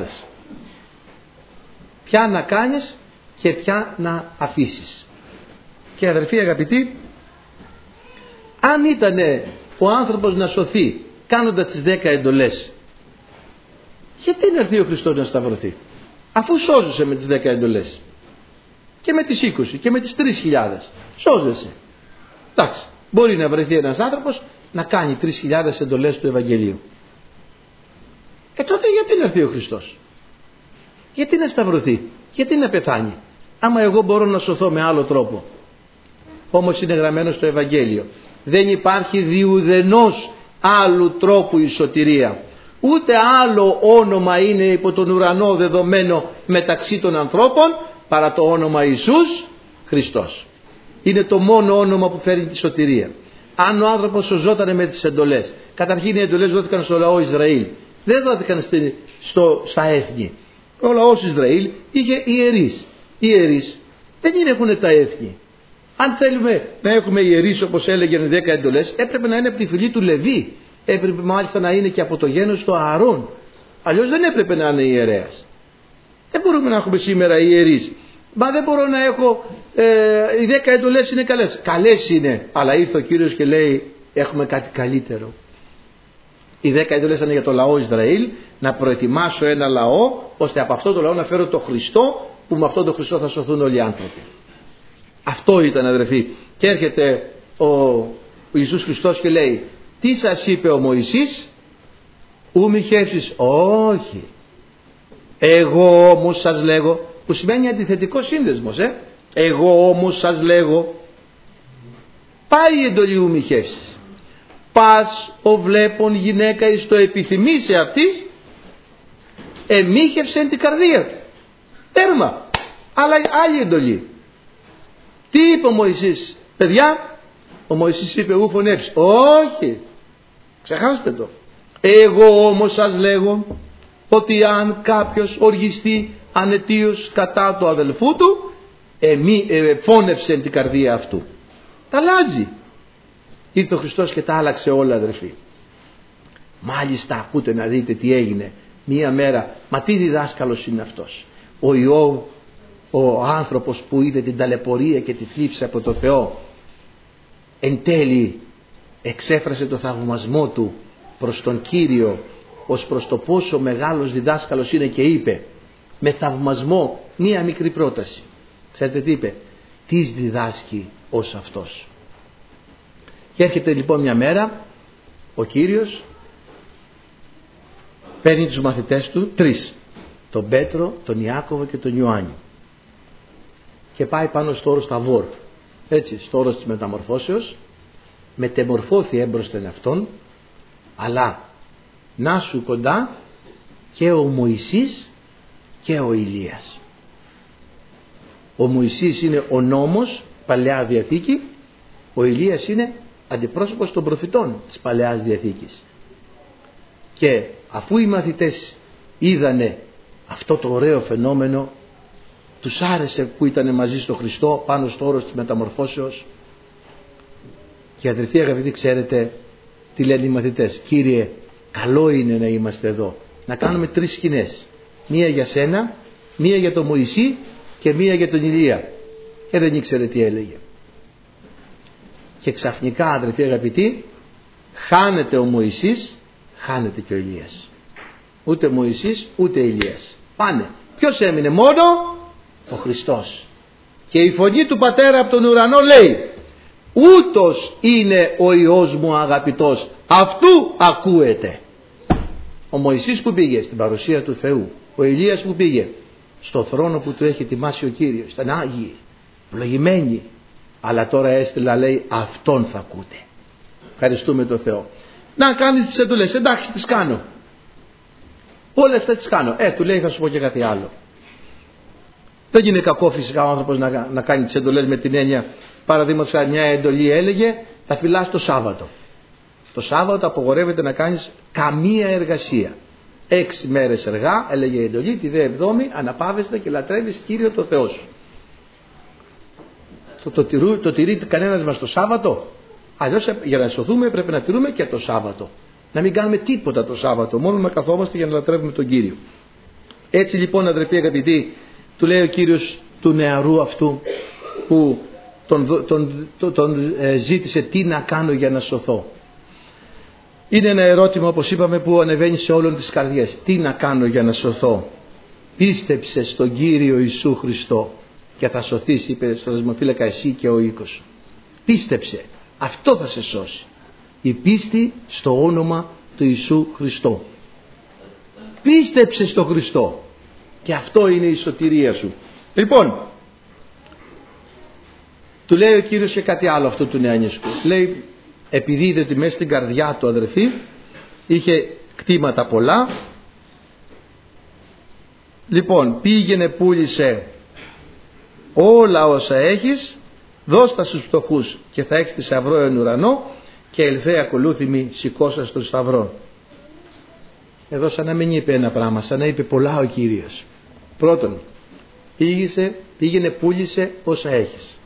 Ποια να κάνεις και ποια να αφήσεις. Και αδερφοί αγαπητοί, αν ήταν ο άνθρωπος να σωθεί κάνοντας τις 10 εντολές, γιατί να έρθει ο Χριστός να σταυρωθεί, αφού σώζεσαι με τις 10 εντολές και με τις 20 και με τις 3.000? Σώζεσαι. Εντάξει, μπορεί να βρεθεί ένας άνθρωπος να κάνει 3.000 εντολές του Ευαγγελίου. Τότε γιατί να έρθει ο Χριστός? Γιατί να σταυρωθεί? Γιατί να πεθάνει? Άμα εγώ μπορώ να σωθώ με άλλο τρόπο. Όμως είναι γραμμένο στο Ευαγγέλιο, δεν υπάρχει διουδενός άλλου τρόπου η σωτηρία. Ούτε άλλο όνομα είναι υπό τον ουρανό δεδομένο μεταξύ των ανθρώπων παρά το όνομα Ιησούς Χριστός. Είναι το μόνο όνομα που φέρνει τη σωτηρία. Αν ο άνθρωπος σωζόταν με τις εντολές, καταρχήν οι εντολές δόθηκαν στο λαό Ισραήλ, δεν δόθηκαν στα έθνη. Ο λαός Ισραήλ είχε ιερείς. Οι ιερείς δεν έχουν τα έθνη. Αν θέλουμε να έχουμε ιερείς, όπως έλεγαν οι 10 εντολές, έπρεπε να είναι από τη φυλή του Λεβί. Έπρεπε μάλιστα να είναι και από το γένος του Ααρών. Αλλιώς δεν έπρεπε να είναι ιερέας. Δεν μπορούμε να έχουμε σήμερα ιερείς. Μα δεν μπορώ να έχω, οι 10 εντολές είναι καλές. Καλές είναι, αλλά ήρθε ο Κύριος και λέει έχουμε κάτι καλύτερο. Οι 10 εντολές ήταν για το λαό Ισραήλ, να προετοιμάσω ένα λαό, ώστε από αυτό το λαό να φέρω το Χριστό, που με αυτόν τον Χριστό θα σωθούν όλοι οι άνθρωποι. Αυτό ήταν, αδερφοί. Και έρχεται ο Ιησούς Χριστός και λέει, τι σας είπε ο Μωυσής? Ου μη χεύσεις. Όχι. Εγώ όμως σας λέγω, που σημαίνει αντιθετικό σύνδεσμος, Εγώ όμως σας λέγω. Πάει η εντολή ου μη χεύσεις. Πας ο βλέπων γυναίκα εις το επιθυμήσει αυτής, εμίχευσεν την καρδία του. Τέρμα. Αλλά άλλη εντολή. Τι είπε ο Μωυσής? Παιδιά, ο Μωυσής είπε ου φωνεύσεις. Όχι. Ξεχάστε το. Εγώ όμως σας λέγω ότι αν κάποιος οργιστεί ανετίως κατά του αδελφού του, φώνευσε την καρδία αυτού. Τα αλλάζει. Ήρθε ο Χριστός και τα άλλαξε όλα, αδελφοί. Μάλιστα ακούτε να δείτε τι έγινε. Μία μέρα, μα τι διδάσκαλος είναι αυτός? Ο Ιώβ, ο άνθρωπος που είδε την ταλαιπωρία και τη θλίψη από το Θεό, εν τέλει εξέφρασε το θαυμασμό του προς τον Κύριο, ως προς το πόσο μεγάλος διδάσκαλος είναι, και είπε με θαυμασμό μία μικρή πρόταση. Ξέρετε τι είπε? Τις διδάσκει ως αυτός. Και έρχεται λοιπόν μια μέρα ο Κύριος, παίρνει τους μαθητές του, 3, τον Πέτρο, τον Ιάκωβο και τον Ιωάννη, και πάει πάνω στο όρος Ταβόρ, έτσι, στο όρος της μεταμορφώσεως. Μετεμορφώθη έμπροσθεν αυτόν, αλλά να σου κοντά και ο Μωυσής και ο Ηλίας. Ο Μωυσής είναι ο νόμος, Παλαιά Διαθήκη. Ο Ηλίας είναι αντιπρόσωπος των προφητών της Παλαιάς Διαθήκης. Και αφού οι μαθητές είδανε αυτό το ωραίο φαινόμενο, τους άρεσε που ήταν μαζί στο Χριστό πάνω στο όρος της μεταμορφώσεως. Και αδελφοί αγαπητοί, ξέρετε τι λένε οι μαθητές? Κύριε, καλό είναι να είμαστε εδώ, να κάνουμε 3 σκηνές, μία για σένα, μία για τον Μωυσή και μία για τον Ηλία. Και δεν ήξερε τι έλεγε. Και ξαφνικά, αδελφοί αγαπητοί, χάνεται ο Μωυσής, χάνεται και ο Ηλίας. Ούτε Μωυσής ούτε Ηλίας. Πάνε. Ποιος έμεινε? Μόνο ο Χριστός. Και η φωνή του Πατέρα από τον ουρανό λέει, ούτως είναι ο Υιός μου αγαπητός, αυτού ακούετε. Ο Μωυσής που πήγε? Στην παρουσία του Θεού. Ο Ηλίας που πήγε? Στο θρόνο που του έχει ετοιμάσει ο Κύριος. Ήταν άγιοι, ευλογημένοι. Αλλά τώρα έστειλα, λέει, αυτόν θα ακούτε. Ευχαριστούμε τον Θεό. Να κάνεις τις εντολές. Εντάξει, τις κάνω. Όλες αυτές τις κάνω. Του λέει, θα σου πω και κάτι άλλο. Δεν είναι κακό φυσικά ο άνθρωπος να κάνει τις εντολές με την έννοια, παραδείγματος χάρη, μια εντολή έλεγε θα φυλάς το Σάββατο. Το Σάββατο απογορεύεται να κάνεις καμία εργασία. 6 μέρες εργά, έλεγε η εντολή, τη δε 7η αναπαύεστε και λατρεύεις Κύριο το Θεό σου. Το τηρεί κανένας μας το Σάββατο? Αλλιώς για να σωθούμε πρέπει να τηρούμε και το Σάββατο. Να μην κάνουμε τίποτα το Σάββατο, μόνο να καθόμαστε για να λατρεύουμε τον Κύριο. Έτσι λοιπόν, αδερφοί αγαπητοί, του λέει ο Κύριος του νεαρού αυτού που τον ζήτησε τι να κάνω για να σωθώ. Είναι ένα ερώτημα, όπως είπαμε, που ανεβαίνει σε όλων τις καρδιές. Τι να κάνω για να σωθώ? Πίστεψε στον Κύριο Ιησού Χριστό και θα σωθείς, είπε στο δεσμοφύλακα, εσύ και ο οίκος σου. Πίστεψε, αυτό θα σε σώσει. Η πίστη στο όνομα του Ιησού Χριστό. Πίστεψε στο Χριστό και αυτό είναι η σωτηρία σου. Λοιπόν, του λέει ο Κύριος και κάτι άλλο αυτό του νεανισκού. Λέει, επειδή είδε ότι μέσα στην καρδιά του, αδερφή, είχε κτήματα πολλά, λοιπόν, πήγαινε, πούλησε όλα όσα έχεις, δώστα στους φτωχούς και θα έχεις θησαυρό εν ουρανό, και ελθέ ακολούθημη, σηκώσα στον σταυρό. Εδώ σαν να μην είπε ένα πράγμα, σαν να είπε πολλά ο Κύριος. Πρώτον, Πήγαινε πούλησε όσα έχεις.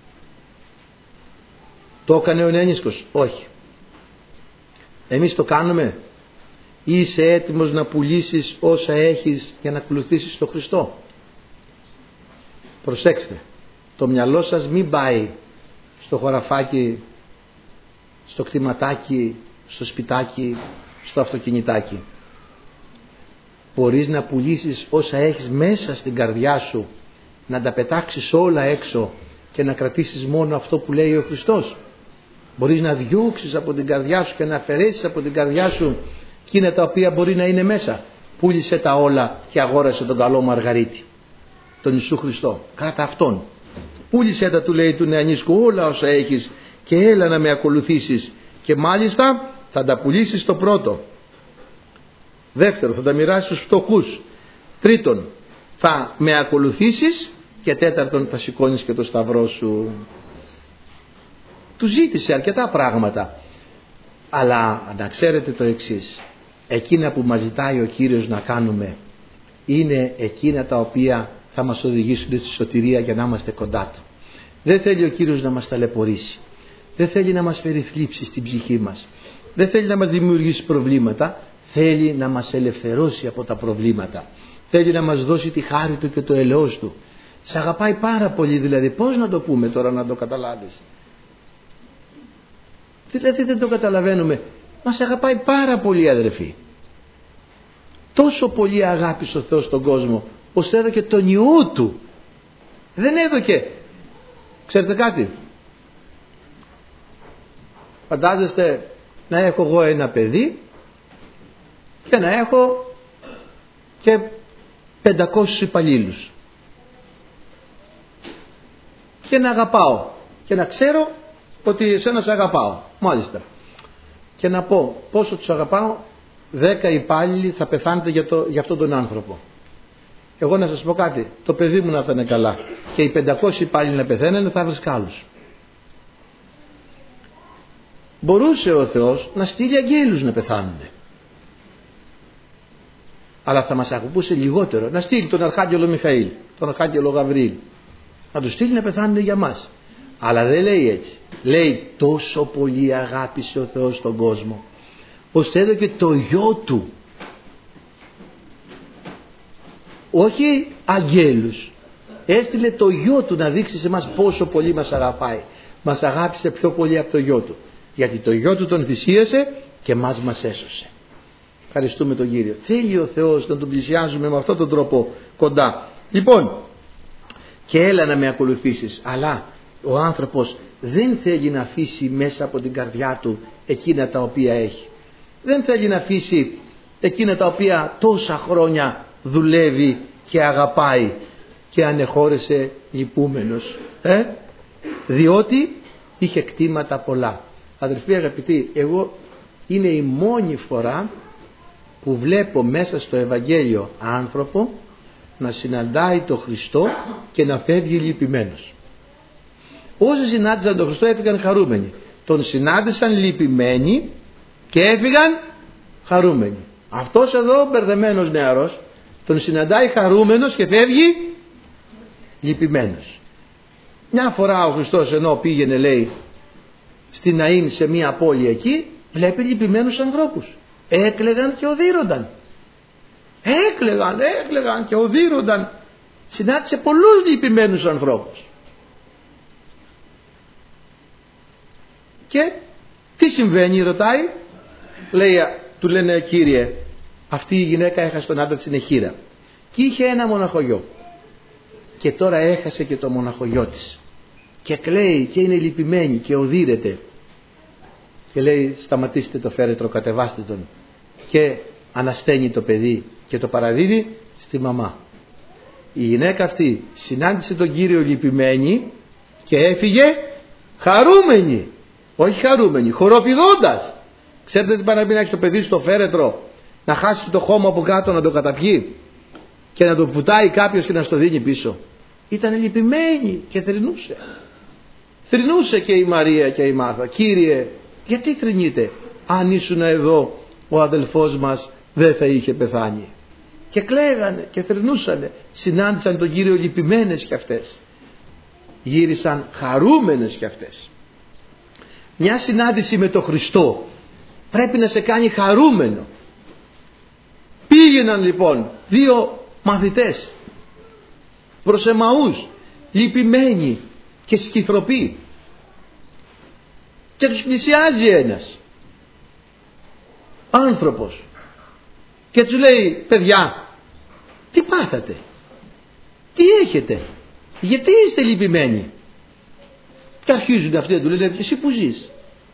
Το έκανε ο νεανίσκος? Όχι. Εμείς το κάνουμε? Είσαι έτοιμος να πουλήσεις όσα έχεις για να ακολουθήσεις τον Χριστό? Προσέξτε, το μυαλό σας μην πάει στο χωραφάκι, στο κτηματάκι, στο σπιτάκι, στο αυτοκινητάκι. Μπορείς να πουλήσεις όσα έχεις μέσα στην καρδιά σου, να τα πετάξεις όλα έξω και να κρατήσεις μόνο αυτό που λέει ο Χριστός? Μπορείς να διώξεις από την καρδιά σου και να αφαιρέσεις από την καρδιά σου εκείνα τα οποία μπορεί να είναι μέσα? Πούλησε τα όλα και αγόρασε τον καλό Μαργαρίτη, τον Ιησού Χριστό. Κράτα αυτόν. Πούλησε τα, του λέει του νεανίσκου, όλα όσα έχεις και έλα να με ακολουθήσεις, και μάλιστα θα τα πουλήσεις το πρώτο. Δεύτερο, θα τα μοιράσεις στους φτωχούς. Τρίτον, θα με ακολουθήσεις, και τέταρτον, θα σηκώνεις και το σταυρό σου. Του ζήτησε αρκετά πράγματα, αλλά να ξέρετε το εξής: εκείνα που μας ζητάει ο Κύριος να κάνουμε είναι εκείνα τα οποία θα μας οδηγήσουν στη σωτηρία για να είμαστε κοντά Του. Δεν θέλει ο Κύριος να μας ταλαιπωρήσει, δεν θέλει να μας φέρει θλίψη στην ψυχή μας, δεν θέλει να μας δημιουργήσει προβλήματα, θέλει να μας ελευθερώσει από τα προβλήματα, θέλει να μας δώσει τη χάρη Του και το ελαιός Του. Σ' αγαπάει πάρα πολύ, δηλαδή πώς να το πούμε τώρα να το καταλάβεις? Δηλαδή δεν το καταλαβαίνουμε. Μας αγαπάει πάρα πολύ, αδερφοί. Τόσο πολύ αγάπησε ο Θεός στον κόσμο, ώστε έδωκε τον Υιό Του. Δεν έδωκε, ξέρετε κάτι, φαντάζεστε να έχω εγώ ένα παιδί και να έχω και 500 υπαλλήλους και να αγαπάω και να ξέρω ότι εσένα σε αγαπάω, μάλιστα, και να πω πόσο τους αγαπάω, 10 υπάλληλοι θα πεθάνετε για αυτόν τον άνθρωπο. Εγώ να σας πω κάτι, το παιδί μου να θα είναι καλά και οι 500 υπάλληλοι να πεθαίνουν, θα βρεις άλλους. Μπορούσε ο Θεός να στείλει αγγέλους να πεθάνουν, αλλά θα μας αγαπούσε λιγότερο να στείλει τον Αρχάγγελο Μιχαήλ, τον Αρχάγγελο Γαβριήλ, να τους στείλει να πεθάνουν για μας. Αλλά δεν λέει έτσι. Λέει τόσο πολύ αγάπησε ο Θεός τον κόσμο, ώστε έδωκε το Υιό Του. Όχι αγγέλους, έστειλε το Υιό Του να δείξει σε μας πόσο πολύ μας αγαπάει. Μας αγάπησε πιο πολύ από το Υιό Του, γιατί το Υιό Του τον θυσίασε και μας έσωσε. Ευχαριστούμε τον Κύριο. Θέλει ο Θεός να τον πλησιάζουμε με αυτόν τον τρόπο κοντά. Λοιπόν, και έλα να με ακολουθήσεις, αλλά ο άνθρωπος δεν θέλει να αφήσει μέσα από την καρδιά του εκείνα τα οποία έχει. Δεν θέλει να αφήσει εκείνα τα οποία τόσα χρόνια δουλεύει και αγαπάει και ανεχώρεσε λυπούμενος. Διότι είχε κτήματα πολλά. Αδελφοί αγαπητοί, εγώ είναι η μόνη φορά που βλέπω μέσα στο Ευαγγέλιο άνθρωπο να συναντάει τον Χριστό και να φεύγει λυπημένος. Όσοι συνάντησαν τον Χριστό έφυγαν χαρούμενοι. Τον συνάντησαν λυπημένοι και έφυγαν χαρούμενοι. Αυτός εδώ μπερδεμένος νεαρός τον συναντάει χαρούμενος και φεύγει λυπημένος. Μια φορά ο Χριστός ενώ πήγαινε, λέει, στην Ναΐν, σε μια πόλη εκεί, βλέπει λυπημένους ανθρώπους. Έκλαιγαν και οδύρονταν. Έκλαιγαν και οδύρονταν. Συνάντησε πολλούς λυπημένους ανθρώπους. Και τι συμβαίνει, ρωτάει? Λέει, του λένε, Κύριε, αυτή η γυναίκα έχασε τον άντρα της, είναι χήρα και είχε ένα μοναχογιό και τώρα έχασε και το μοναχογιό της και κλαίει και είναι λυπημένη και οδύρεται. Και λέει, σταματήστε το φέρετρο, κατεβάστε τον. Και ανασταίνει το παιδί και το παραδίδει στη μαμά. Η γυναίκα αυτή συνάντησε τον Κύριο λυπημένη και έφυγε χαρούμενη. Όχι χαρούμενη, χοροπηδώντας. Ξέρετε τι πάει να πει να έχει το παιδί στο φέρετρο, να χάσει το χώμα από κάτω, να το καταπιεί και να το πουτάει κάποιος και να στο δίνει πίσω? Ήταν λυπημένη και θρηνούσε. Θρηνούσε και η Μαρία και η Μάρθα. Κύριε, γιατί θρηνείτε? Αν ήσουν εδώ, ο αδελφός μας δεν θα είχε πεθάνει. και κλαίγανε και θρηνούσανε. Συνάντησαν τον Κύριο λυπημένες κι αυτές. Γύρισαν χαρούμενες κι αυτές. Μια συνάντηση με τον Χριστό πρέπει να σε κάνει χαρούμενο. Πήγαιναν λοιπόν 2 μαθητές προς Εμαούς, λυπημένοι και σκυθροποί, και τους πλησιάζει ένας άνθρωπος και τους λέει, παιδιά, τι πάθατε, τι έχετε, γιατί είστε λυπημένοι? Και αρχίζουν αυτοί να του λένε, εσύ που ζεις?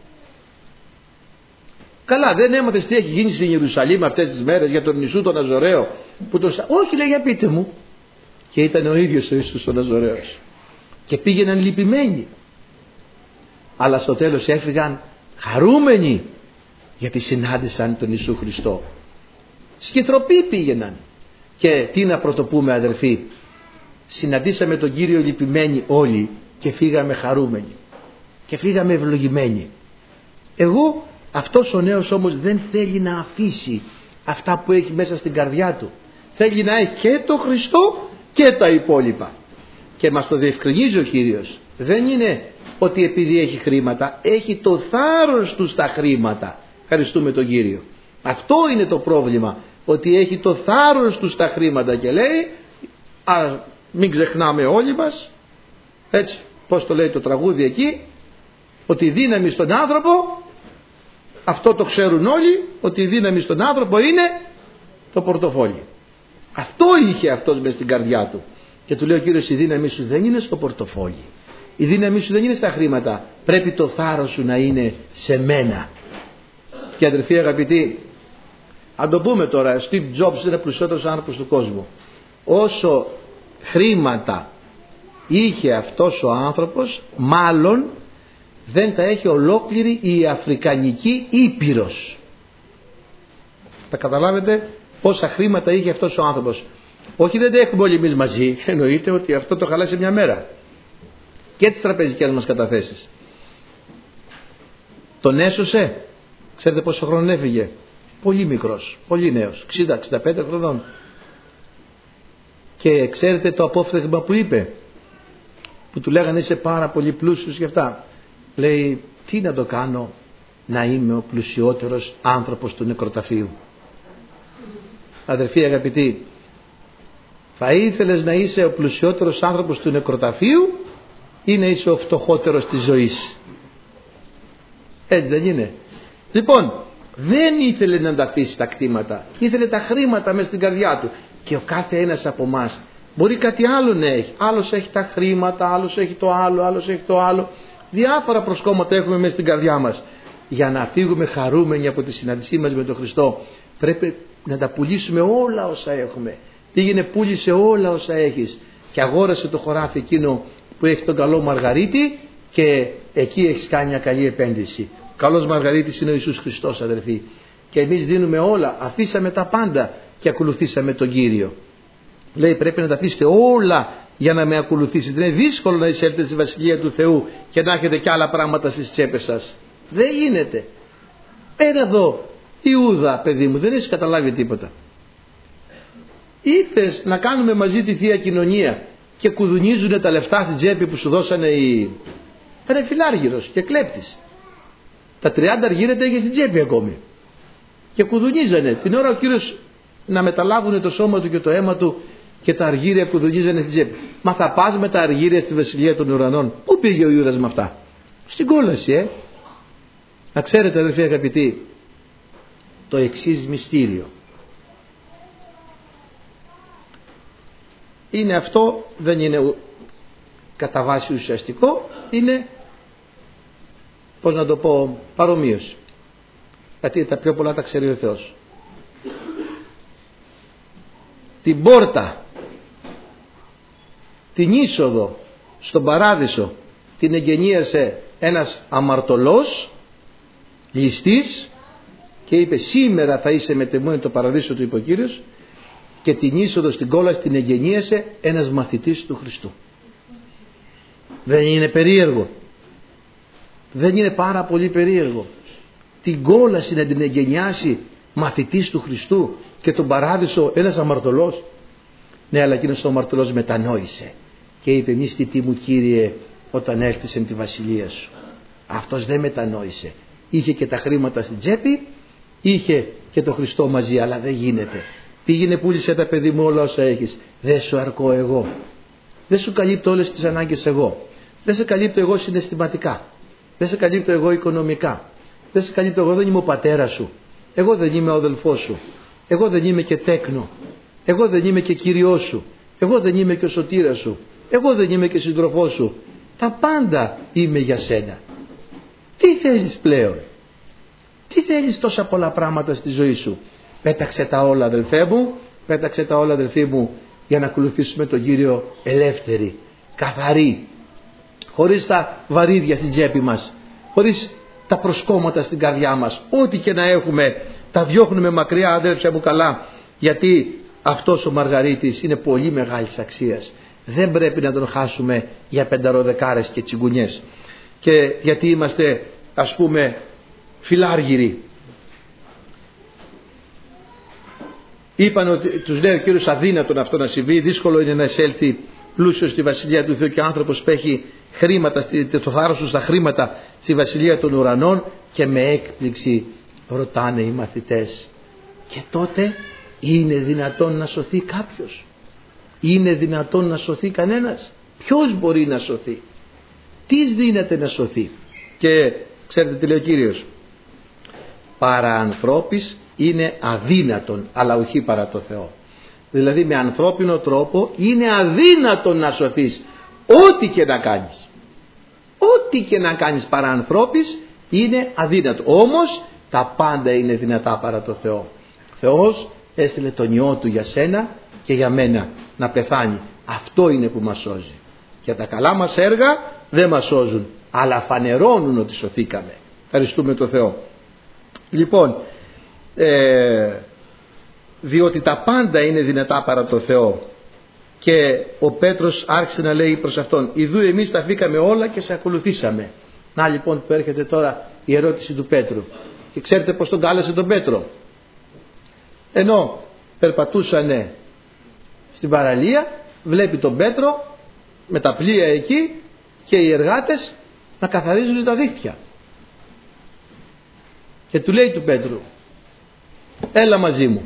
Καλά, δεν έμαθες τι έχει γίνει στην Ιερουσαλήμ αυτές τις μέρες για τον Ιησού τον Ναζωραίο? Όχι, λέει, για πείτε μου. Και ήταν ο ίδιος ο Ιησούς ο Ναζωραίος. Και πήγαιναν λυπημένοι. Αλλά στο τέλος έφυγαν χαρούμενοι, γιατί συνάντησαν τον Ιησού Χριστό. Σκυθροποί πήγαιναν. Και τι να πρωτοπούμε, αδερφοί? Συναντήσαμε τον Κύριο λυπημένοι όλοι και φύγαμε χαρούμενοι. Και φύγαμε ευλογημένοι. Αυτός ο νέος όμως δεν θέλει να αφήσει αυτά που έχει μέσα στην καρδιά του. Θέλει να έχει και το Χριστό και τα υπόλοιπα. Και μας το διευκρινίζει ο Κύριος. Δεν είναι ότι επειδή έχει χρήματα, έχει το θάρρος του στα χρήματα. Ευχαριστούμε τον Κύριο. Αυτό είναι το πρόβλημα, ότι έχει το θάρρος του στα χρήματα και λέει, μην ξεχνάμε όλοι μας, έτσι πως το λέει το τραγούδι εκεί, ότι η δύναμη στον άνθρωπο, αυτό το ξέρουν όλοι, ότι η δύναμη στον άνθρωπο είναι το πορτοφόλι. Αυτό είχε αυτός μες στην καρδιά του. Και του λέει ο Κύριος, η δύναμη σου δεν είναι στο πορτοφόλι, η δύναμη σου δεν είναι στα χρήματα, πρέπει το θάρρος σου να είναι σε μένα. Και αδερφοί αγαπητοί, αν το πούμε τώρα, Steve Jobs είναι ο πλουσιότερος άνθρωπος του κόσμου. Όσο χρήματα είχε αυτός ο άνθρωπος, μάλλον δεν τα έχει ολόκληρη η Αφρικανική Ήπειρος. Θα καταλάβετε πόσα χρήματα είχε αυτός ο άνθρωπος. Όχι, δεν τα έχουμε όλοι εμείς μαζί, εννοείται ότι αυτό το χαλάσει μια μέρα. Και τις τραπεζικές μας καταθέσεις. Τον έσωσε. Ξέρετε πόσο χρόνο έφυγε? Πολύ μικρός, πολύ νέος, 60-65 χρονών. Και ξέρετε το απόφθεγμα που είπε, που του λέγανε είσαι πάρα πολύ πλούσιος και αυτά? Λέει, τι να το κάνω να είμαι ο πλουσιότερος άνθρωπος του νεκροταφείου? Αδερφοί αγαπητοί, θα ήθελες να είσαι ο πλουσιότερος άνθρωπος του νεκροταφείου ή να είσαι ο φτωχότερος της ζωής? Έτσι δεν είναι? Λοιπόν, δεν ήθελε να τα αφήσει τα κτήματα, ήθελε τα χρήματα μέσα στην καρδιά του. Και ο κάθε ένας από εμάς μπορεί κάτι άλλο να έχει. Άλλος έχει τα χρήματα, άλλος έχει το άλλο, άλλος έχει το άλλο. Διάφορα προσκόμματα έχουμε μέσα στην καρδιά μας. Για να φύγουμε χαρούμενοι από τη συνάντησή μας με τον Χριστό, πρέπει να τα πουλήσουμε όλα όσα έχουμε. Πήγαινε, πούλησε όλα όσα έχεις και αγόρασε το χωράφι εκείνο που έχει τον καλό Μαργαρίτη, και εκεί έχεις κάνει μια καλή επένδυση. Ο καλός Μαργαρίτης είναι ο Ιησούς Χριστός, αδερφοί. Και εμείς δίνουμε όλα, αφήσαμε τα πάντα και ακολουθήσαμε τον Κύριο. Λέει, πρέπει να τα αφήσετε όλα για να με ακολουθήσετε. Είναι δύσκολο να εισέλθετε στη Βασιλεία του Θεού και να έχετε και άλλα πράγματα στις τσέπες σας. Δεν γίνεται. Πέρα εδώ, Ιούδα, παιδί μου, δεν έχεις καταλάβει τίποτα. Ήρθες να κάνουμε μαζί τη Θεία Κοινωνία και κουδουνίζουνε τα λεφτά στην τσέπη που σου δώσανε οι... Ήταν φιλάργυρος και κλέπτης. Τα 30 αργύρια είχε στην τσέπη ακόμη. Και κουδουνίζανε. Την ώρα ο Κύριος να μεταλάβουν το σώμα του και το αίμα του, και τα αργύρια κουδουνίζανε στην τσέπη. Μα θα πας με τα αργύρια στη Βασιλεία των Ουρανών? Πού πήγε ο Ιούδας με αυτά? Στην κόλαση, Να ξέρετε, αδελφοί αγαπητοί, το εξής μυστήριο. Είναι αυτό, δεν είναι κατά βάση ουσιαστικό, είναι, πώς να το πω, παρομοίωση. Γιατί τα πιο πολλά τα ξέρει ο Θεός. Την πόρτα, την είσοδο στον παράδεισο την εγγενίασε ένας αμαρτωλός ληστής και είπε, σήμερα θα είσαι μετεμόνι το παραδείσο του, είπε ο Κύριος. Και την είσοδο στην κόλαση την εγγενίασε ένας μαθητής του Χριστού. Δεν είναι περίεργο? Δεν είναι πάρα πολύ περίεργο? Την κόλαση να την εγγενιάσει μαθητής του Χριστού και τον παράδεισο ένας αμαρτωλός. Ναι, αλλά εκείνος ο αμαρτωλός μετανόησε και είπε, μη μου Κύριε όταν έρθεις εν τη βασιλεία σου. Αυτός δεν μετανόησε. Είχε και τα χρήματα στην τσέπη, είχε και το Χριστό μαζί, αλλά δεν γίνεται. Πήγαινε, πούλησε τα παιδί μου όλα όσα έχεις. Δεν σου αρκώ εγώ. Δεν σου καλύπτω όλες τις ανάγκες εγώ. Δεν σε καλύπτω εγώ συναισθηματικά. Δεν σε καλύπτω εγώ οικονομικά. Δεν σε καλύπτω εγώ, δεν είμαι ο πατέρας σου. Εγώ δεν είμαι ο αδελφός σου. Εγώ δεν είμαι και τέκνο. Εγώ δεν είμαι και Κύριός σου. Εγώ δεν είμαι και ο σωτήρας σου. Εγώ δεν είμαι και συντροφός σου. Τα πάντα είμαι για σένα. Τι θέλεις πλέον? Τι θέλεις τόσα πολλά πράγματα στη ζωή σου? Πέταξε τα όλα, αδελφέ μου. Πέταξε τα όλα, αδελφοί μου, για να ακολουθήσουμε τον Κύριο ελεύθεροι, καθαροί, χωρίς τα βαρύδια στην τσέπη μας, χωρίς τα προσκόμματα στην καρδιά μας. Ό,τι και να έχουμε τα διώχνουμε μακριά, αδέλφια μου, καλά, γιατί αυτός ο Μαργαρίτης είναι πολύ μεγάλης αξίας. Δεν πρέπει να τον χάσουμε για πενταροδεκάρες και τσιγκουνιές, και γιατί είμαστε, ας πούμε, φιλάργυροι. Είπαν ότι, τους λέει ο Κύριος, αδύνατον αυτό να συμβεί, δύσκολο είναι να εισέλθει πλούσιος στη Βασιλεία του Θεού και άνθρωπος που έχει χρήματα, το θάρρος του στα χρήματα, στη Βασιλεία των Ουρανών. Και με έκπληξη ρωτάνε οι μαθητές, και τότε είναι δυνατόν να σωθεί κάποιος? Είναι δυνατόν να σωθεί κανένας? Ποιος μπορεί να σωθεί? Τις δύναται να σωθεί? Και ξέρετε τι λέει ο Κύριος? Παρά ανθρώπης είναι αδύνατον, αλλά όχι παρά το Θεό. Δηλαδή με ανθρώπινο τρόπο είναι αδύνατον να σωθείς, ό,τι και να κάνεις. Ό,τι και να κάνεις παρά ανθρώπης είναι αδύνατο. Όμως τα πάντα είναι δυνατά παρά το Θεό. Ο Θεός έστειλε τον Υιό Του για σένα και για μένα να πεθάνει. Αυτό είναι που μας σώζει. Και τα καλά μας έργα δεν μας σώζουν, αλλά φανερώνουν ότι σωθήκαμε. Ευχαριστούμε τον Θεό. Λοιπόν, διότι τα πάντα είναι δυνατά παρά το Θεό. Και ο Πέτρος άρχισε να λέει προς αυτόν, ιδού εμείς τα φύγαμε όλα και σε ακολουθήσαμε. Να λοιπόν που έρχεται τώρα η ερώτηση του Πέτρου. Και ξέρετε πως τον κάλεσε τον Πέτρο? Ενώ περπατούσανε στην παραλία, βλέπει τον Πέτρο με τα πλοία εκεί και οι εργάτες να καθαρίζουν τα δίχτυα. Και του λέει του Πέτρου, έλα μαζί μου.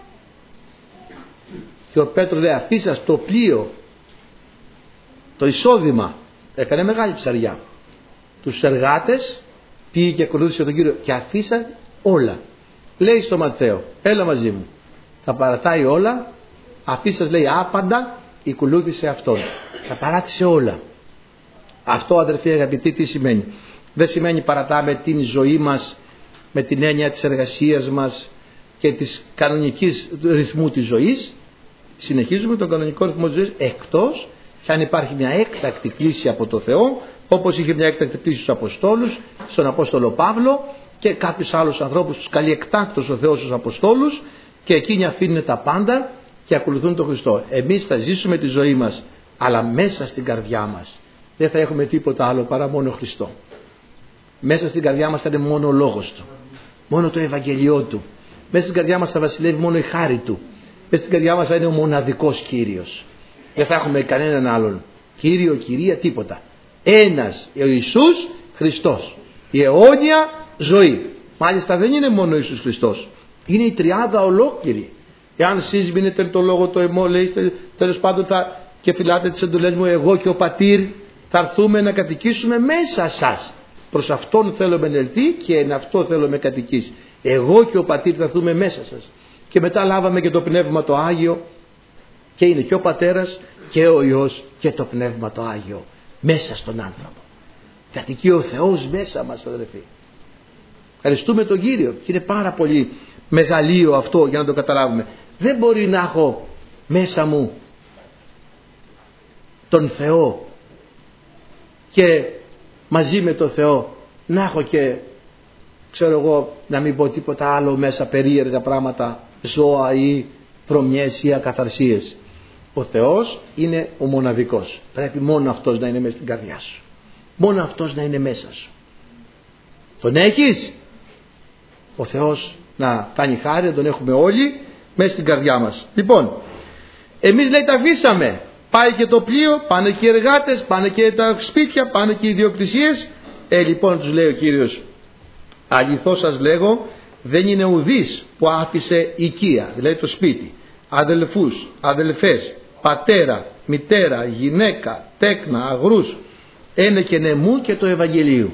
Και ο Πέτρος λέει, αφήσα το πλοίο, το εισόδημα, έκανε μεγάλη ψαριά, τους εργάτες, πήγε και ακολούθησε τον Κύριο και αφήσα όλα. Λέει στο Ματθαίο, έλα μαζί μου. Τα παρατάει όλα, αφήσα, λέει, άπαντα, ακολούθησε αυτόν. Τα παράτησε όλα. Αυτό, αδερφοί αγαπητοί, τι σημαίνει? Δεν σημαίνει παρατάμε την ζωή μας με την έννοια της εργασίας μας και της κανονικής ρυθμού της ζωής. Συνεχίζουμε τον κανονικό ρυθμό της ζωής, εκτός και αν υπάρχει μια έκτακτη κλήση από το Θεό, όπως είχε μια έκτακτη κλήση στους Αποστόλους, στον Απόστολο Παύλο και κάποιους άλλους ανθρώπους, τους καλεί εκτάκτως ο Θεός στους Αποστόλους, και εκείνοι αφήνουν τα πάντα και ακολουθούν τον Χριστό. Εμείς θα ζήσουμε τη ζωή μας, αλλά μέσα στην καρδιά μας δεν θα έχουμε τίποτα άλλο παρά μόνο Χριστό. Μέσα στην καρδιά μας θα είναι μόνο ο Λόγος Του, μόνο το Ευαγγελιό Του. Μέσα στην καρδιά μας θα βασιλεύει μόνο η χάρη Του. Μέσα στην καρδιά μας θα είναι ο μοναδικός Κύριος. Δεν θα έχουμε κανέναν άλλον Κύριο, Κυρία, τίποτα. Ένας, ο Ιησούς Χριστός. Η αιώνια ζωή. Μάλιστα δεν είναι μόνο ο Ιησούς Χριστός. Είναι η τριάδα ολόκληρη. Εάν εσείς μείνετε το λόγο το εμό, λέει, τέλος πάντων και φυλάτε τις εντολές μου, εγώ και ο Πατήρ θα έρθουμε να κατοικήσουμε μέσα σας. Προς αυτόν θέλω με ελθεί και εν αυτό θέλω με κατοικήσει. Εγώ και ο Πατήρ θα έρθουμε μέσα σας. Και μετά λάβαμε και το Πνεύμα το Άγιο, και είναι και ο Πατέρας και ο Υιός και το Πνεύμα το Άγιο μέσα στον άνθρωπο. Κατοικεί ο Θεός μέσα μας, αδελφοί. Ευχαριστούμε τον Κύριο, και είναι πάρα πολύ μεγαλείο αυτό για να το καταλάβουμε. Δεν μπορεί να έχω μέσα μου τον Θεό και μαζί με τον Θεό να έχω και, ξέρω εγώ, να μην πω τίποτα άλλο μέσα, περίεργα πράγματα, ζώα ή προμιές ή ακαθαρσίες. Ο Θεός είναι ο μοναδικός. Πρέπει μόνο Αυτός να είναι μέσα στην καρδιά σου. Μόνο Αυτός να είναι μέσα σου. Τον έχεις? Ο Θεός να κάνει χάρη, να τον έχουμε όλοι μέσα στην καρδιά μας. Λοιπόν, εμείς λέει τα αφήσαμε. Πάει και το πλοίο, πάνε και οι εργάτες, πάνε και τα σπίτια, πάνε και οι ιδιοκτησίες. Λοιπόν τους λέει ο Κύριος, αληθώς σας λέγω, δεν είναι ουδής που άφησε οικία, δηλαδή το σπίτι, αδελφούς, αδελφές, πατέρα, μητέρα, γυναίκα, τέκνα, αγρούς, ένα και νεμού και το Ευαγγελίου.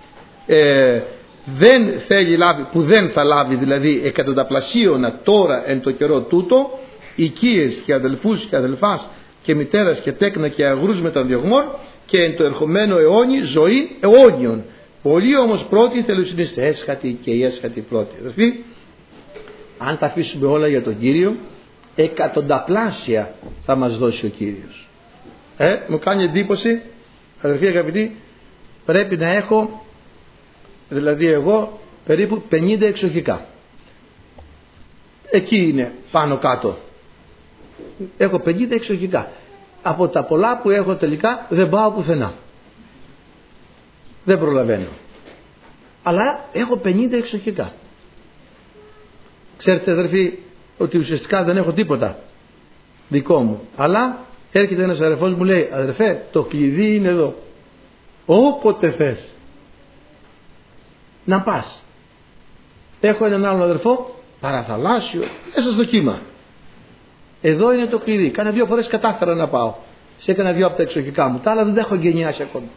Δεν θέλει λάβει, που δεν θα λάβει δηλαδή εκατονταπλασίωνα τώρα εν το καιρό τούτο, οικίες και αδελφούς και αδελφάς και μητέρας και τέκνα και αγρούς με τον διωγμόν και εν το ερχομένο αιώνι ζωή αιώνιον. Πολλοί όμως πρώτοι θέλουν είναι έσχατοι και οι έσχατοι πρώτοι. Αδελφοί, αν τα αφήσουμε όλα για τον Κύριο, εκατονταπλάσια θα μας δώσει ο Κύριος. Μου κάνει εντύπωση, αδελφοί αγαπητοί, πρέπει να έχω, δηλαδή εγώ, περίπου 50 εξοχικά. Εκεί είναι πάνω κάτω. Έχω 50 εξοχικά. Από τα πολλά που έχω τελικά δεν πάω πουθενά. Δεν προλαβαίνω. Αλλά έχω 50 εξοχικά. Ξέρετε αδερφοί ότι ουσιαστικά δεν έχω τίποτα δικό μου. Αλλά έρχεται ένας αδερφός μου λέει, αδερφέ, το κλειδί είναι εδώ. Όποτε θες να πας. Έχω έναν άλλον αδερφό παραθαλάσσιο μέσα στο κύμα. Εδώ είναι το κλειδί. Κάνα 2 φορές κατάφερα να πάω. Σε έκανα 2 από τα εξοχικά μου. Τα άλλα δεν τα έχω γενιάσει ακόμα.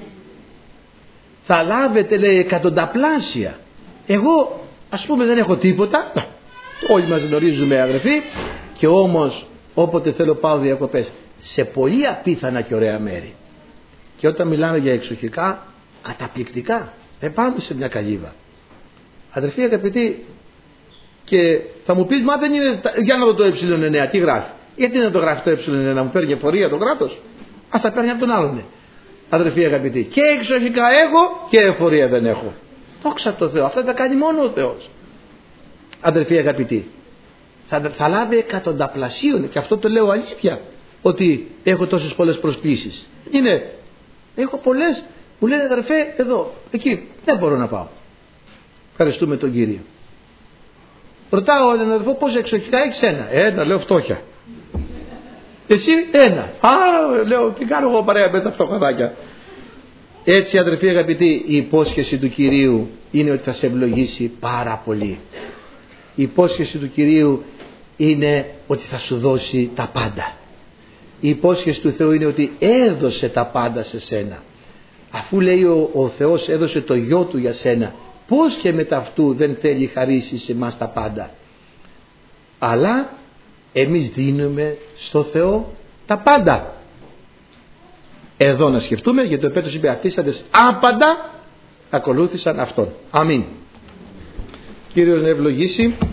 Θα λάβετε λέει εκατονταπλάσια. Εγώ ας πούμε δεν έχω τίποτα. Όλοι μας γνωρίζουμε αδερφοί. Και όμως όποτε θέλω πάω διακοπές σε πολύ απίθανα και ωραία μέρη. Και όταν μιλάμε για εξοχικά, καταπληκτικά. Δεν πάμε σε μια καλύβα. Αδερφοί αγαπητοί, και θα μου πεις, μα δεν είναι. Για να δω το ε9, τι γράφει. Γιατί να το γράφει το ε9, να μου παίρνει εφορία το κράτος. Ας τα παίρνει από τον άλλον. Αδερφοί αγαπητοί, και εξοχικά έχω και εφορία δεν έχω. Δόξα τω Θεώ, αυτά τα κάνει μόνο ο Θεός. Αδερφοί αγαπητοί, θα λάβει εκατονταπλασίων, και αυτό το λέω αλήθεια, ότι έχω τόσες πολλές προσκλήσεις. Είναι, έχω πολλές, μου λένε αδερφέ, εδώ, εκεί, δεν μπορώ να πάω. Ευχαριστούμε τον Κύριο. Ρωτάω έναν αδερφό, πόσα εξοχικά έχεις? Ένα, λέω φτώχεια. Εσύ? Ένα. Λέω, τι κάνω εγώ παρέα με τα φτωχαδάκια. Έτσι αδερφοί αγαπητοί, η υπόσχεση του Κυρίου είναι ότι θα σε ευλογήσει πάρα πολύ. Η υπόσχεση του Κυρίου είναι ότι θα σου δώσει τα πάντα. Η υπόσχεση του Θεού είναι ότι έδωσε τα πάντα σε σένα. Αφού λέει ο Θεός έδωσε το γιο του για σένα, πώς και μετά αυτού δεν θέλει χαρίσει σε εμάς τα πάντα? Αλλά εμείς δίνουμε στο Θεό τα πάντα. Εδώ να σκεφτούμε, γιατί ο Πέτρος είπε αφήσαντες άπαντα ακολούθησαν Αυτόν. Αμήν. Κύριος να ευλογήσει.